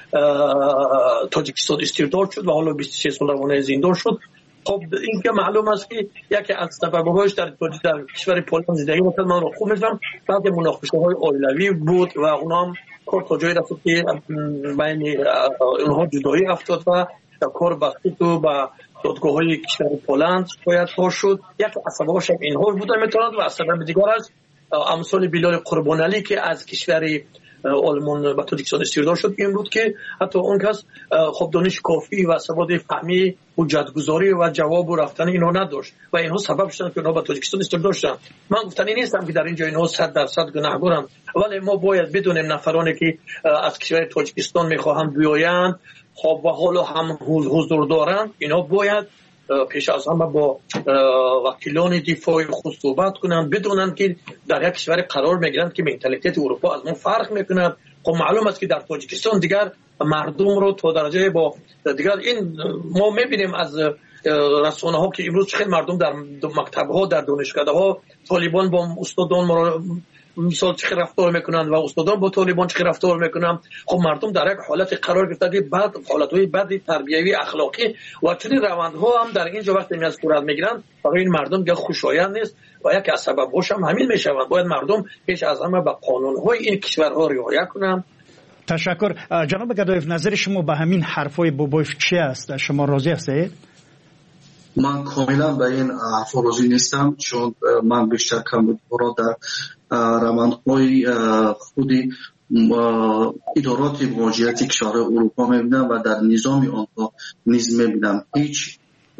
تاجیکستان استرداد شد و حالا بیست و شش سال روانه زندان شد. خب این که معلوم است که یکی از سبب‌هاش در در کشور پولند زندگی می‌کرد. من رو خوب می‌فهمم بعد مناقشه‌های عائلوی بود و اونها هم کار تا جایی رسید که بین اونها جدایی افتاد و کار بخشید و با دادگاه‌های کشور پولند شکایت ها شد. یک از سبب‌هاش اینها بوده میتواند و از سبب دیگر است امثال بیلال قربانعلی که از کشور آلمان به تاجیکستان استرداد شد این بود که حتی اون کس خب دانش کافی و سواد فهمی حجتگذاری و جواب و رفتن اینها نداشت و اینها سبب شدن که اینها به تاجیکستان استرداد شدن. من گفتنی نیستم که در اینجا اینها صد درصد گناهکارند ولی ما باید بدونیم نفرانی که از کشور تاجیکستان میخواهند بیایند خب و حالا هم حضور دارند اینها باید پیش از همه با وکیلان دفاع خود صحبت کنند بدونند که در یک کشور قرار میگیرند که منتالیته اروپا از ما فرق میکنند. خب معلوم است که در تاجیکستان دیگر مردم رو تا درجه با دیگر این ما میبینیم از رسانه ها که امروز خیلی مردم در مکتب ها در دانشگاه ها طالبان با استادان مثال چه رفتار میکنند و استادان با طالبان چه رفتار میکنند. خب مردم در یک حالت قرار گرفته که بعد حالت‌های بد تربیوی اخلاقی و چنین روندها هم در اینجا وقتی می از صورت میگیرند برای این مردم دیگه خوشایند نیست و یک از سبب‌هاش هم همین میشوند. باید مردم پیش از همه به قانون‌های این کشورها رعایت کنند. تشکر. جناب گدایف، نظر شما به همین حرفای بابایف چی است؟ شما راضی هستید؟ من کاملا به این حرف راضی نیستم، چون من بیشتر کمبودها در روندهای خودی ادارات مهاجرتی کشورهای اروپا میبینم و در نظام آنها نیز میبینم. هیچ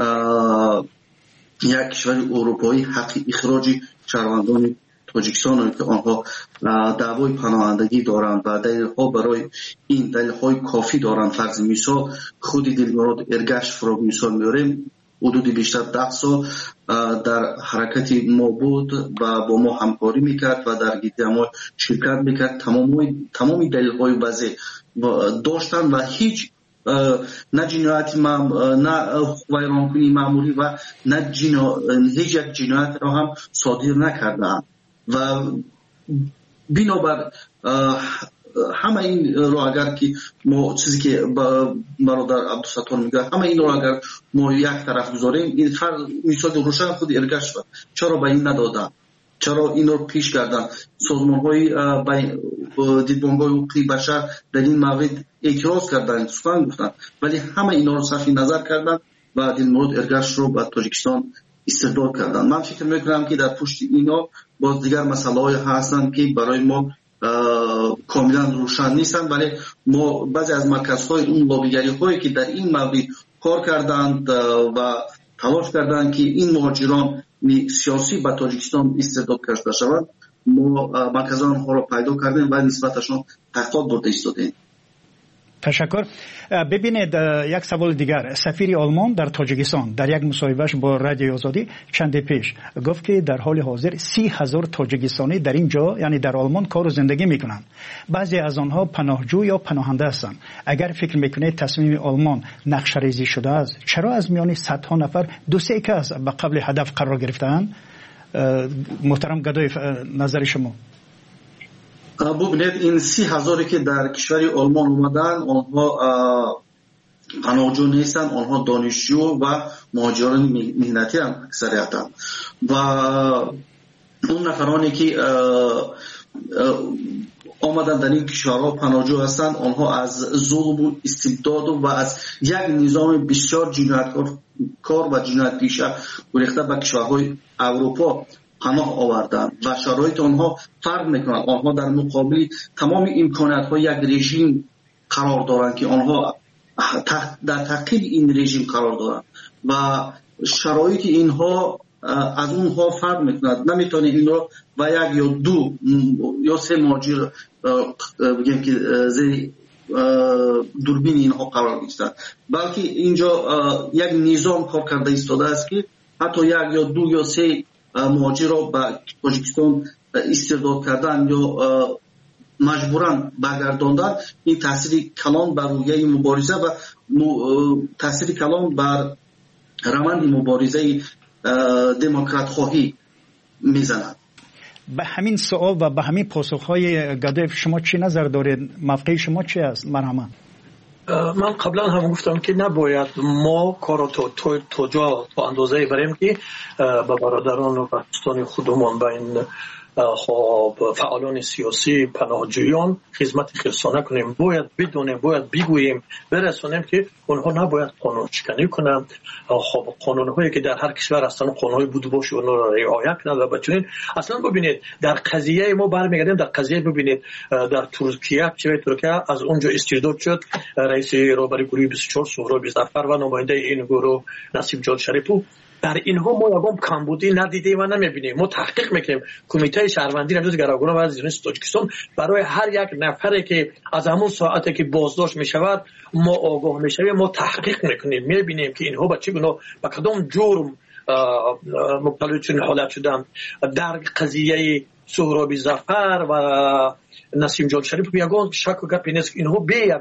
یک کشور اروپایی حق اخراج شهروندان تاجیکستان که آنها دعوای پناهندگی دارند و دلیل‌ها برای این دلیل‌های کافی دارند. فرض مثال خود دلمراد ارگش فرا مثال میاریم، حدود بیشتر ده سال در حرکت ما بود و با ما همکاری میکرد و در گیتی ما شرکت میکرد. تمامی تمامی دلیل‌های واضح داشتند و هیچ نه جنایت نه ویرانکنی معمولی و نه هیچ یک جنایت را هم صادر نکردند و بنابر همه این رو اگر که ما چیزی که برادر عبدالستار میگه همه این رو اگر ما یک طرف گذاریم، این فرق مثال روشن خود ارگش شد. چرا به این ندادن؟ چرا این رو پیش کردن؟ سازمان های دیدبانگاه حقوقی بشر در این مورد اعتراض کردن، سخن گفتن، ولی همه اینا رو صرف نظر کردن و دلمراد ارگش رو به تاجیکستان استرداد کردن. من فکر میکنم که در پشت اینا باز دیگر مسئله های هستند که برای ما کاملا روشن نیستند، ولی ما بعضی از مرکزهای اون لابیگری هایی که در این مورد کار کردند و تلاش کردند که این مهاجران سیاسی به تاجیکستان استرداد کرده شوند، ما مرکز آنها را پیدا کردیم و نسبتشان تحقیقات برده ایستادیم. تشکر. ببینید یک سوال دیگر. سفیر آلمان در تاجیکستان در یک مصاحبهش با رادیوی آزادی چند پیش گفت که در حال حاضر سی هزار تاجیکستانی در اینجا یعنی در آلمان کار و زندگی میکنند. بعضی از آنها پناهجو یا پناهنده هستند. اگر فکر میکنید تصمیم آلمان نقشه ریزی شده است، چرا از میان صدها نفر دو سه کس به قبل هدف قرار گرفتند؟ محترم گدایف، نظر شما؟ ببینید این سی هزاری که در کشور آلمان اومدن آنها پناهجو نیستن، آنها دانشجو و مهاجران مهنتی هم اکثریتن و اون نفرانی که آمدن در این کشورها پناهجو هستند آنها از ظلم و استبداد و از یک نظام بسیار جنایتکار و جنایت پیشه گریخته به کشورهای اروپا پناه آوردن و شرایط آنها فرق میکنند. آنها در مقابل تمام امکانات های یک رژیم قرار دارند که آنها در تعقیب این رژیم قرار دارند و شرایط اینها از اونها فرق میکند. نمیتونه این رو و یک یا دو یا سه مهاجر بگیم که زیر دوربین اینها قرار گرفتند، بلکه اینجا یک نظام کار کرده ایستاده است که حتی یک یا دو یا سه مهاجر را به تاجیکستان استرداد کردن یا مجبورن برگرداندن. این تاثیر کلان بر رویه مبارزه و تاثیر کلان بر روند مبارزه دموکرات خواهی میزند. به همین سوال و به همین پاسخهای گدایف شما چی نظر دارید؟ موقع شما چی است؟ مرحمت. من قبلا هم گفتم که نباید ما کار تو تو تو جا تو اندازه بریم که به برادران و پاکستانی خودمون به این خب فعالان سیاسی پناهجویان خدمت خصوصانه کنیم. باید بدونیم، باید بگوییم، برسونیم که اونها نباید قانون شکنی کنند. خب قانون‌هایی که در هر کشور هستن قانون‌های بوده باشه اونها را رعایت کنند و بچنین. اصلا ببینید در قضیه ما برمیگردیم در قضیه ببینید در ترکیه چه ترکیه از اونجا استرداد شد رئیس رهبری گروه بیست و چهار سهراب ظفر و نماینده این گروه نصیب جان شریفو. در اینها ما یگام کمبودی ندیدیم و نمیبینیم. ما تحقیق میکنیم. کمیته شهروندی نجات گروگان و از جنس تاجیکستان برای هر یک نفری که از همون ساعتی که بازداشت میشود ما آگاه میشویم، ما تحقیق میکنیم، میبینیم که اینها به چه گناه به کدام جرم مبتلا چنین حالت شدن. در قضیه سهراب ظفر و نسیم جان شریف یگان شک و گپی نیست. اینها به یگان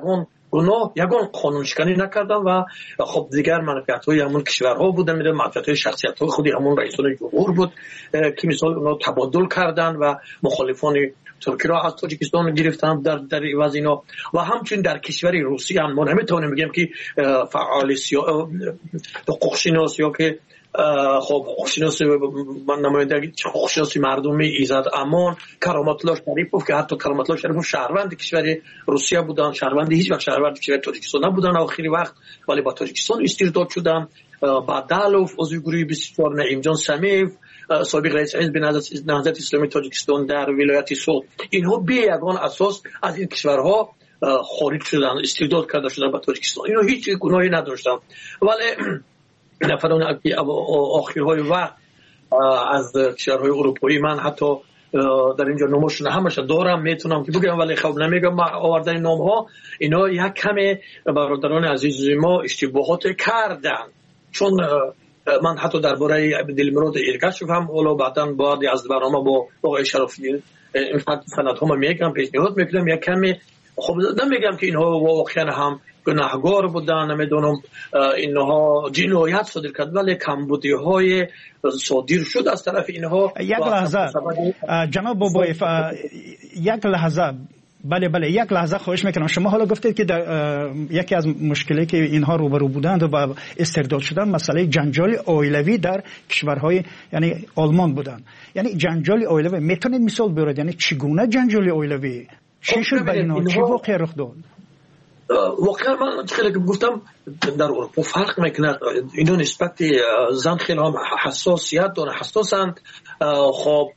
گناه یگان قانون شکنی نکردن و خب دیگر منفعت‌های همون کشورها بودن، میدونم منفعت‌های شخصیت‌های خودی همون رئیسان جمهور بود که مثال اونا تبادل کردن و مخالفان ترکی را از تاجیکستان گرفتن در در عوض اینا. و همچنین در کشور روسیه هم ما نمیتونیم بگیم که فعال حقوق شناس یا که خب حقوقشناسی من نماینده حقوقشناسی مردمی ایزد امان کرامت الله شریفوف که حتی کرامت الله شریفوف شهروند کشور روسیه بودن، شهروند هیچ وقت شهروند کشور تاجیکستان نبودن آخری وقت، ولی با تاجیکستان استرداد شدن. بعدالوف عضو گروه بیست و چهار، نعیم جان سمیف سابق رئیس حزب نهضت اسلامی تاجیکستان در ولایت سوت، اینها به یگان اساس از این کشورها خارج شدن، استرداد کرده شدن به تاجیکستان. اینها هیچ گناهی نداشتن، ولی نفران آخرهای وقت از کشورهای اروپایی من حتی در اینجا نامشون همش دارم میتونم که بگم، ولی خب نمیگم آوردن نام ها. اینا یک کمی برادران عزیز ما اشتباهات کردن، چون من حتی درباره دلمراد ایرگاشف هم اولا بعداً بعد از برنامه با آقای شرافی این سند ها میگم پیشنهاد میکنم یک کمی خب نمیگم که اینها واقعا هم گناهگار بودن، نمیدونم اینها جنایت صادر کرد، ولی کمبودی های صادر شد از طرف اینها. یک لحظه جناب بابایف، یک لحظه بله بله یک لحظه خواهش میکنم. شما حالا گفتید که در یکی از مشکلی که اینها روبرو بودند و استرداد شدن مسئله جنجال عائلوی در کشورهای یعنی آلمان بودند. یعنی جنجال عائلوی میتونید مثال بیارید؟ یعنی چگونه جنجال عائلوی چی شد بین اینها؟ چه واقعی رخ داد؟ واقعا من خیلی که گفتم در اروپا فرق میکنه، اینا نسبت زن خیلی هم حساسیت دارن، حساسند. خب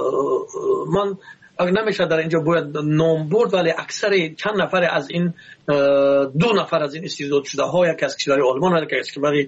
من اگر نمیشه در اینجا باید نام برد، ولی اکثر چند نفر از این دو نفر از این استرداد شده ها، یکی از کشور آلمان، یکی از کشور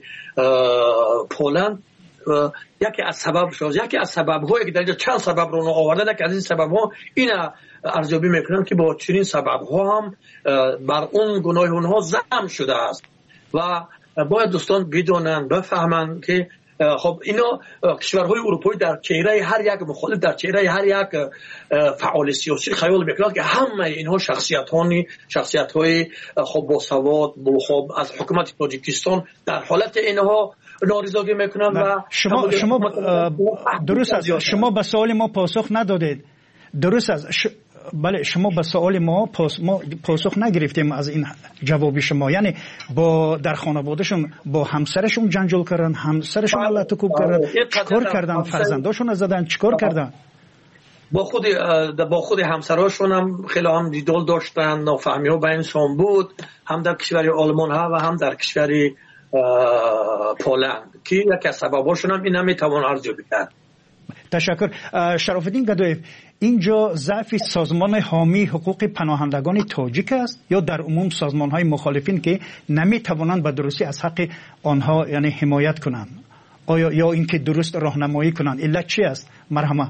پولند، یکی از سبب شد یکی از سبب هایی که در اینجا چند سبب رو آوردن، یکی از این سبب ها این ارزیابی میکنم که با چنین سبب ها هم بر اون گناه اونها ضم شده است و باید دوستان بدونن بفهمن که خب اینا کشورهای اروپایی در چهره هر یک مخالف، در چهره هر یک فعال سیاسی خیال میکنند که همه اینها شخصیتانی شخصیت‌های خب با سواد خب از حکومت تاجیکستان در حالت اینها نارضایتی میکنن. و شما شما درست است، شما به سوال ما پاسخ ندادید. درست است ش... بله شما به سوال ما پاس... ما پاسخ نگرفتیم از این جواب شما. یعنی با در خانوادهشون با همسرشون جنجال کردن، همسرشون علت کوب کردن، چیکار کردن؟ فرزنداشون زدن، چیکار کردن؟ با خود با خود همسراشون هم خیلی هم دیدال داشتن، نافهمی ها بینشون بود، هم در کشور آلمان ها و هم در کشور پولند که یکی از سبباشون هم این نمیتوان ارزیابی کرد. تشکر. شرف الدین گدایف، اینجا ضعف سازمان حامی حقوق پناهندگان تاجیک است یا در عموم سازمان های مخالفین که نمی توانند به درستی از حق آنها یعنی حمایت کنند، آیا یا اینکه درست راهنمایی کنند؟ علت چی است؟ مرحمت.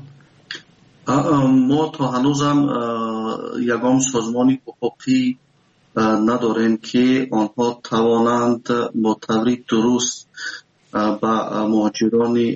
ما تا هنوزم یگام سازمانی حقوقی نداریم که آنها توانند با طریق درست با مهاجران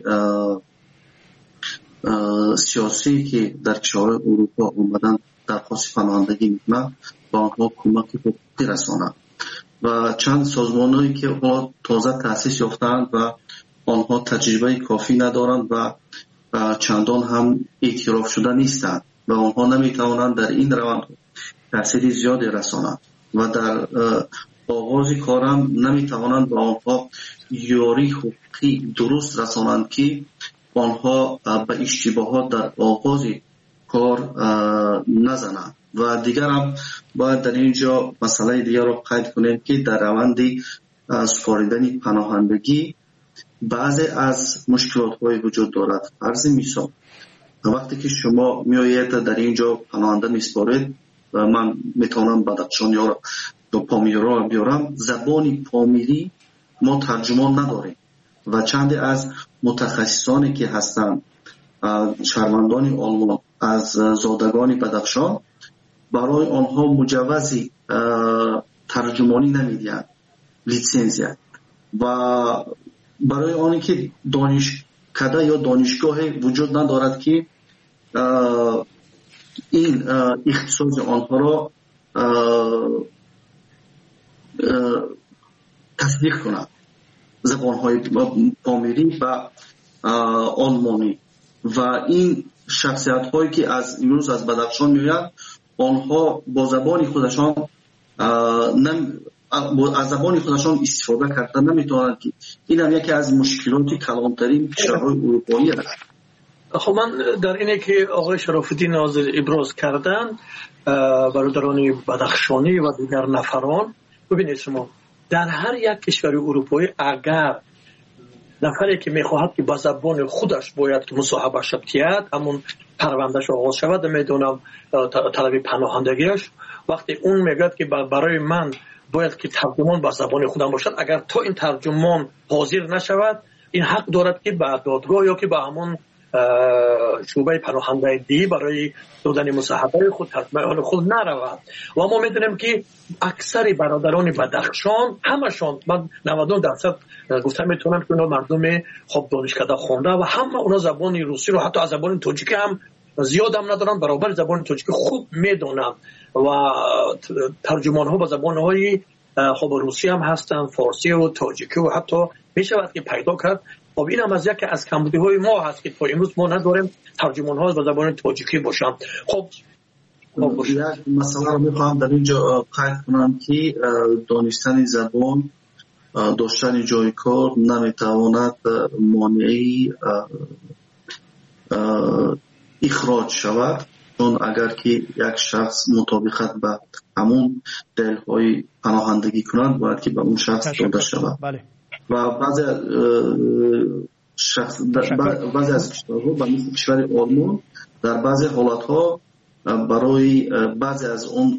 سیاسی که در کشورهای اروپا اومدن درخواست پناهندگی میکنند با آنها کمک حقوقی رسانند و چند سازمانهایی که تازه تأسیس یافتند و آنها تجربه کافی ندارند و چندان هم اعتراف شده نیستند و آنها نمیتوانند در این روند تأثیر زیادی رسانند و در آغاز کارم نمیتوانند به آنها یاری حقوقی درست رسانند که آنها به اشتباهات در آغاز کار نزنند. و دیگر هم باید در اینجا مسئله دیگر را قید کنیم که در روند سپاریدن پناهندگی بعضی از مشکلات های وجود دارد. فرض مثال وقتی که شما میآیید در اینجا پناهنده میسپارید و من میتونم بدخشان یا پامیر را بیارم، زبان پامیری ما ترجمان نداریم و چند از متخصصانی که هستند شهروندان آلمان از زادگان بدخشان برای آنها مجوزی ترجمانی نمیدهند، لیسانس، و برای آنی که دانشکده یا دانشگاه وجود ندارد که این اختصاص آنها را تصدیق کنند زبانهای پامیری و آلمانی و این شخصیت هایی که از امروز از بدخشان میآیند آنها با زبان خودشان نم از زبان خودشان استفاده کردن نمیتونند که این هم یکی از مشکلات کلانترین کشورهای اروپایی است. خب من در اینه که آقای شراف‌الدین ناظر ابراز کردن برادران بدخشانی و دیگر نفران، ببینید شما در هر یک کشور اروپایی اگر نفری که میخواهد که با زبان خودش باید که مصاحبه شد کرد همون پروندهش آغاز شود، میدونم طلب پناهندگیش، وقتی اون میگه که برای من باید که ترجمان با زبان خودم باشد، اگر تا این ترجمان حاضر نشود این حق دارد که به دادگاه یا که به همون شعبه پناهندگی برای دادن مصاحبه خود ترجمان خود نرود. و ما میدونیم که اکثر برادران بدخشان همشون من نود و نه درصد گفتم میتونم که اونا مردم خوب دانشکده خوانده و همه اونا زبان روسی رو حتی از زبان تاجیکی هم زیاد هم ندارن، برابر زبان تاجیکی خوب میدونن و ترجمان ها با زبان های خب روسی هم هستن، فارسی و تاجیکی و حتی میشود که پیدا کرد. خب این هم از یکی از کمبودی های ما هست که تا امروز ما نداریم ترجمان ها با زبان تاجیکی باشن. خب یک مسئله رو میخواهم در اینجا قید کنم که دانستن زبان، داشتن جای کار نمیتواند مانعی اخراج شود، چون اگر که یک شخص مطابقت به همون دلهای پناهندگی کنند باید که به اون شخص داده شود. بله. و بعضی شخص بعضی از کشورها به مثل کشور آلمان در بعضی حالتها برای بعضی از اون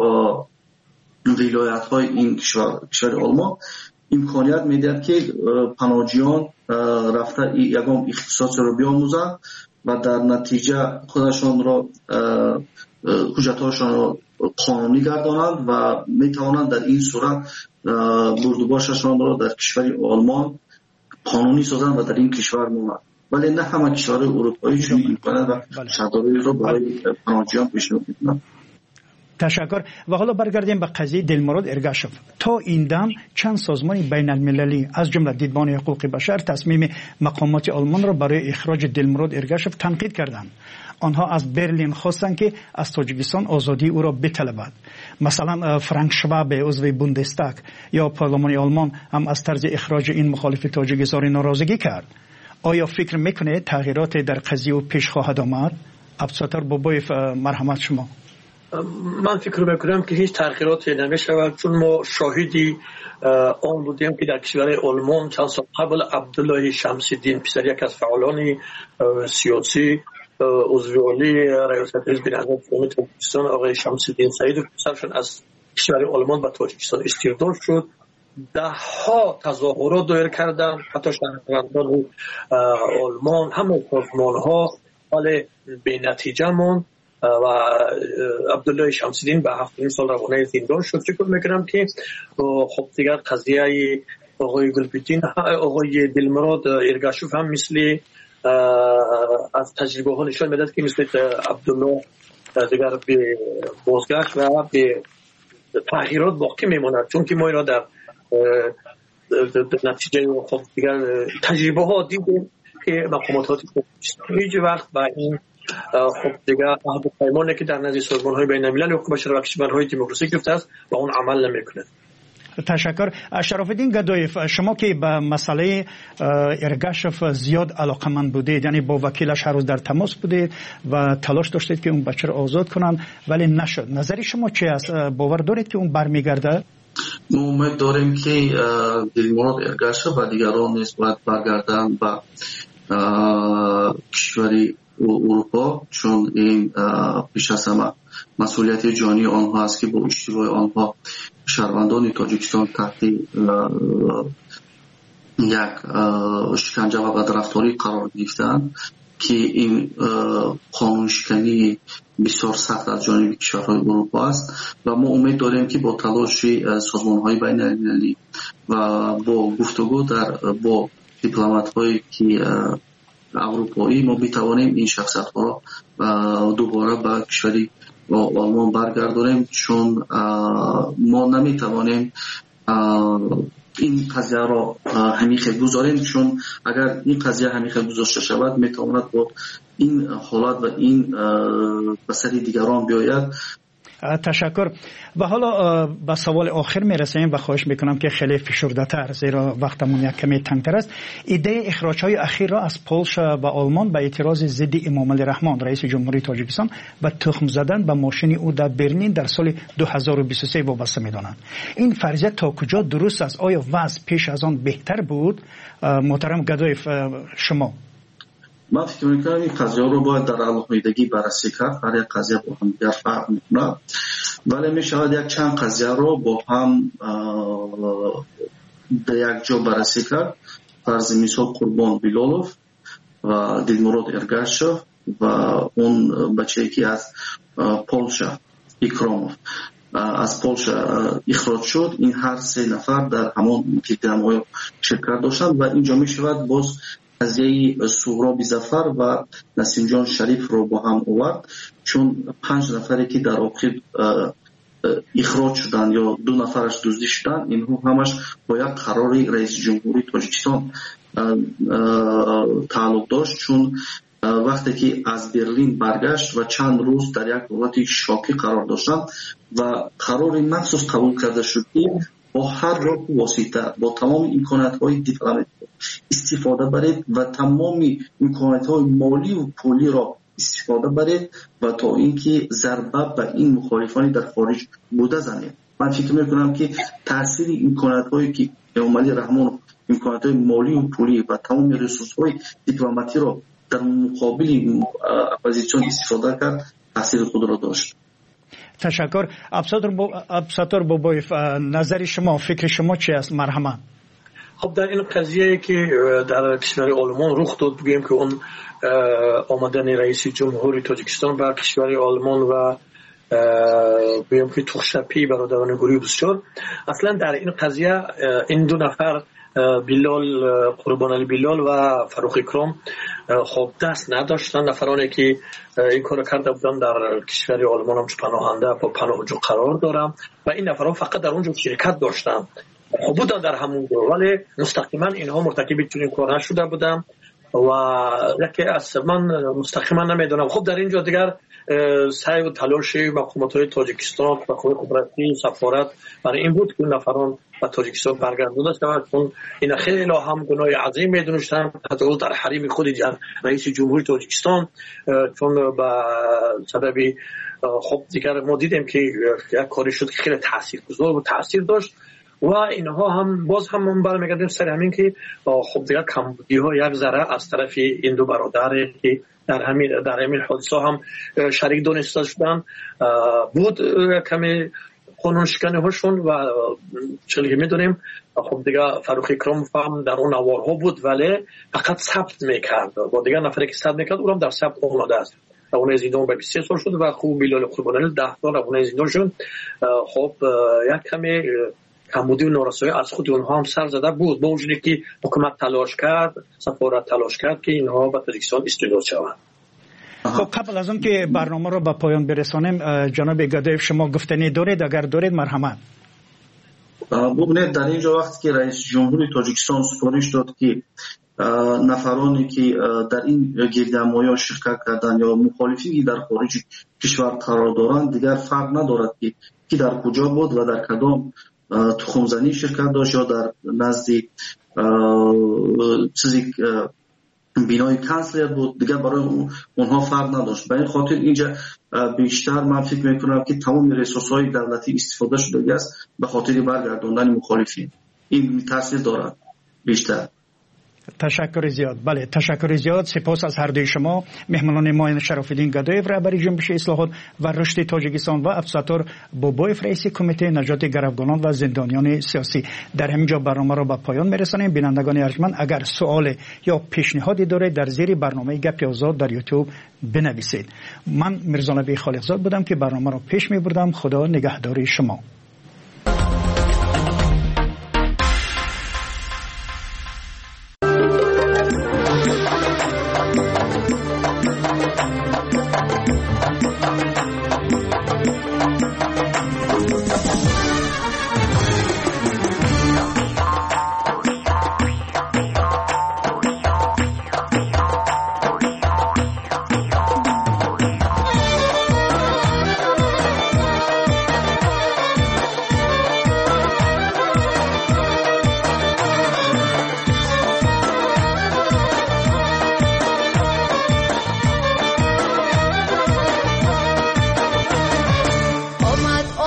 ولایت های این کشور کشور آلمان امکانیت میدهد که پناهجویان رفته یگام اختصاص رو بیاموزند و در نتیجه خودشان را حجت‌هاشان را قانونی گردانند و میتوانند در این صورت بردوبارشان را در کشور آلمان قانونی سازند و در این کشور مانند. ولی نه همه کشورهای اروپایی چون میکنند و شرایط را برای پناهجویان پیشنهاد میکنند. تشکر. و حالا برگردیم به قضیه دلمراد ارگاشف. تا این دم چند سازمان بین المللی از جمله دیدبان حقوق بشر تصمیم مقامات آلمان را برای اخراج دلمراد ارگاشف تنقید کردند. آنها از برلین خواستند که از تاجیکستان آزادی او را بطلبد. مثلا فرانک شواب عضو بوندستاگ یا پارلمان آلمان هم از طرز اخراج این مخالف تاجیکستان ناراضگی کرد. آیا فکر میکنه تغییرات در قضیه پیش خواهد آمد؟ عبدالستار بابایف مرحمت شما. من فکر میکنم که هیچ تغییراتی نمیشود، چون ما شاهدی آن بودیم که در کشور آلمان چند سال قبل عبدالله شمس‌الدین پسر یک از فعالان سیاسی عضو عالی ریاست حزب نهضت قومی تاجیکستان آقای شمس‌الدین سعید پسرشون از کشور آلمان به تاجیکستان استرداد شد. ده ها تظاهرات دایر کردند، حتی شهروندان آلمان همه سازمان ها، ولی به نتیجه ماند و عبدالله شمس‌الدین به هفتمین سال روانه زندان شد. فکر میکنم که خب دیگر قضیه آقای گلبدین آقای دلمراد ارگاشف هم مثل از تجربه ها نشان میدهد که مثل عبدالله دیگر به بازگشت و به تغییرات باقی میماند، چون که ما اینا در نتیجه خب دیگر تجربه ها دیدیم که مقامات هیچ وقت با این خب دیگه عهد و پیمانی که در نزد سازمان‌های بین‌المللی حقوق بشر و کشورهای دموکراسی گرفته است با اون عمل نمی‌کنه. تشکر. شراف‌الدین گدایف، شما که به مسئله ارگاشف زیاد علاقه‌مند بودید، یعنی با وکیلش هر روز در تماس بودید و تلاش داشتید که اون بچه رو آزاد کنن ولی نشد، نظر شما چی است؟ باور دارید که اون برمیگرده؟ ما امید داریم که دلمراد ارگاشف و دیگران نیز باید برگردن به کشوری اروپا، چون این پیش از همه مسئولیت جانی آنها است که با اشتباه آنها شهروندان تاجیکستان تحت یک شکنجه و بدرفتاری قرار گرفتند که این قانون شکنی بسیار سخت از جانب کشورهای اروپا است و ما امید داریم که با تلاش سازمان‌های بین‌المللی و با گفتگو در با دیپلمات‌هایی که اروپایی ما میتوانیم این شخصیت ها دوباره به کشوری آلمان برگردانیم، چون ما نمیتوانیم این قضیه را همیشه گذاریم، چون اگر این قضیه همیشه گذاشته شود میتواند با این حالت و این به سر دیگران بیاید. تشکر. و حالا به سوال آخر میرسیم و خواهش میکنم که خیلی فشرده تر، زیرا وقتمون یک کمی تنگتر است. ایده اخراج های اخیر را از پولش و آلمان به اعتراض ضد امامعلی رحمان رئیس جمهوری تاجیکستان و تخم زدن به ماشین او در برلین در سال دو هزار و بیست و سه وابسته میدانند. این فرضیه تا کجا درست است؟ آیا وضع پیش از آن بهتر بود؟ محترم گدایف شما. من فکر میکنم این قضیه رو باید در علاقه‌ایدگی بررسی کرد. هر یک قضیه با هم دیگر فرق میکنه، ولی میشود یک چند قضیه رو با هم در یک جا بررسی کرد. فرض مثال قربان بیلالوف و دلمراد ارگاشوف و اون بچه‌ای که از پولشا ایکراموف از پولشا اخراج شد، این هر سه نفر در همان گردهمایی شرکت داشتند و اینجا میشود باز قضیه سهراب ظفر و نسیم جان شریف رو با هم آورد، چون پنج نفری که در آخر اخراج شدن یا دو نفرش دزدی شدن، اینها همش با یک قرار رئیس جمهوری تاجیکستان تعلق داشت، چون وقتی که از برلین برگشت و چند روز در یک حالت شاکی قرار داشتند و قرار مخصوص قبول کرده شد که با هر راه واسطه با تمام امکانات‌های دیپلماتیک استفاده برید و تمام امکانات‌های مالی و پولی را استفاده برید و تا اینکه ضربه به این مخالفانی در خارج بوده زنید. من فکر می‌کنم که تاثیر امکانات‌هایی که امامعلی رحمان امکانات‌های مالی و پولی و تمام ریسورس‌های دیپلماتیک را در مقابل اپوزیسیون استفاده کرد، تاثیر خود را داشت. تشکر. ابسطور بابایف، نظر شما، فکر شما چی است؟ مرحمت. خب در این قضیه که در کشور آلمان رخ داد، بگیم که اون آمدن رئیس جمهوری تاجیکستان بر کشور آلمان و بگیم که توخشپی برادران گروهی بسیار، اصلا در این قضیه این دو نفر بیلال قربان علی بیلال و فاروق اکرام خب دست نداشتن. نفرانی که این کار کرده بودن در کشور آلمان هم پناهنده و پناهجو قرار دارم و این نفران فقط در اونجا شرکت داشتن، خب بودن در همون دور، ولی مستقیما اینها مرتکب چنین کار نشده بودن و یکی از من مستقیما نمیدونم. خب در اینجا دیگر سعی و تلاش مقامات تاجیکستان و قوه قدرتی سفارت برای این بود که نفران و تاجیکستان برگردانده شوند، چون این خیلی هم گناه عظیم میدونستن حتی در حریم خود رئیس جمهوری تاجیکستان، چون به سبب خب دیگر ما دیدیم که یک کاری شد که خیلی تاثیرگذار و تاثیر داشت و اینها هم باز هم من برمیگردیم سر همین که خب دیگر کمبودی ها یک ذره از طرف این دو برادر که در همین در همین حادثه هم شریک دانسته شدن بود، کمی قانون شکنی هاشون و چلی میدونیم. خب دیگه فاروق اکرام هم در اون نوارها بود ولی فقط ثبت میکرد و دیگه نفری که ثبت میکرد اونم در ثبت آمده است. اون زندان به بیست و سه سال شد و خوب بیلال قربانی ده سال اون زندان شد. خب یک کمی کمبودی و نارسایی از خود اونها هم سر زده بود، با وجودی که حکومت تلاش کرد، سفارت تلاش کرد که اینها به تاجیکستان استرداد شوند. خب قبل از اون که برنامه رو به پایان برسانیم، جناب گدایف شما گفتنی دارید؟ اگر دارید مرحمت. ببینید در اینجا وقتی که رئیس جمهوری تاجیکستان سفارش داد که نفرانی که در این گردهمایی شرکت کردن یا مخالفی در خارج کشور قرار دارند دیگر فرق ندارد که کی در کجا بود و در کدام تخمزنی شرکت داشت یا در نزد چیزی بینای کانسلر بود، دیگر برای اونها فرق نداشت. به این خاطر اینجا بیشتر من فکر میکنم که تمام ریسورس‌های دولتی استفاده شده است به خاطر برگرداندن مخالفین. این تاثیر دارد بیشتر. تشکر زیاد. بله تشکر زیاد. سپاس از هر دوی شما مهمانان ما شرافالدین گدایف رهبر جنبش اصلاحات و رشد تاجیکستان و ابسطور بابایف رئیس کمیته نجات گروگانان و زندانیان سیاسی. در همینجا برنامه را به پایان میرسانیم. بینندگان ارجمند اگر سوال یا پیشنهادی دارید در زیر برنامه گپ آزاد در یوتیوب بنویسید. من میرزا نبی خالقزاد بودم که برنامه را پیش میبردم. خدا نگهدار شما.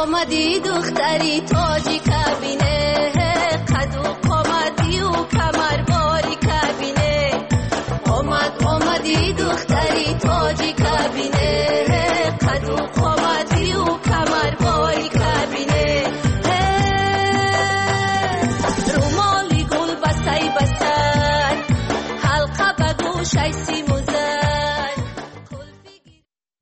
آمدی دختری تاجی کبینه قد و قامتی و کمر باری کبینه آمد آمدی دختری تاجی کبینه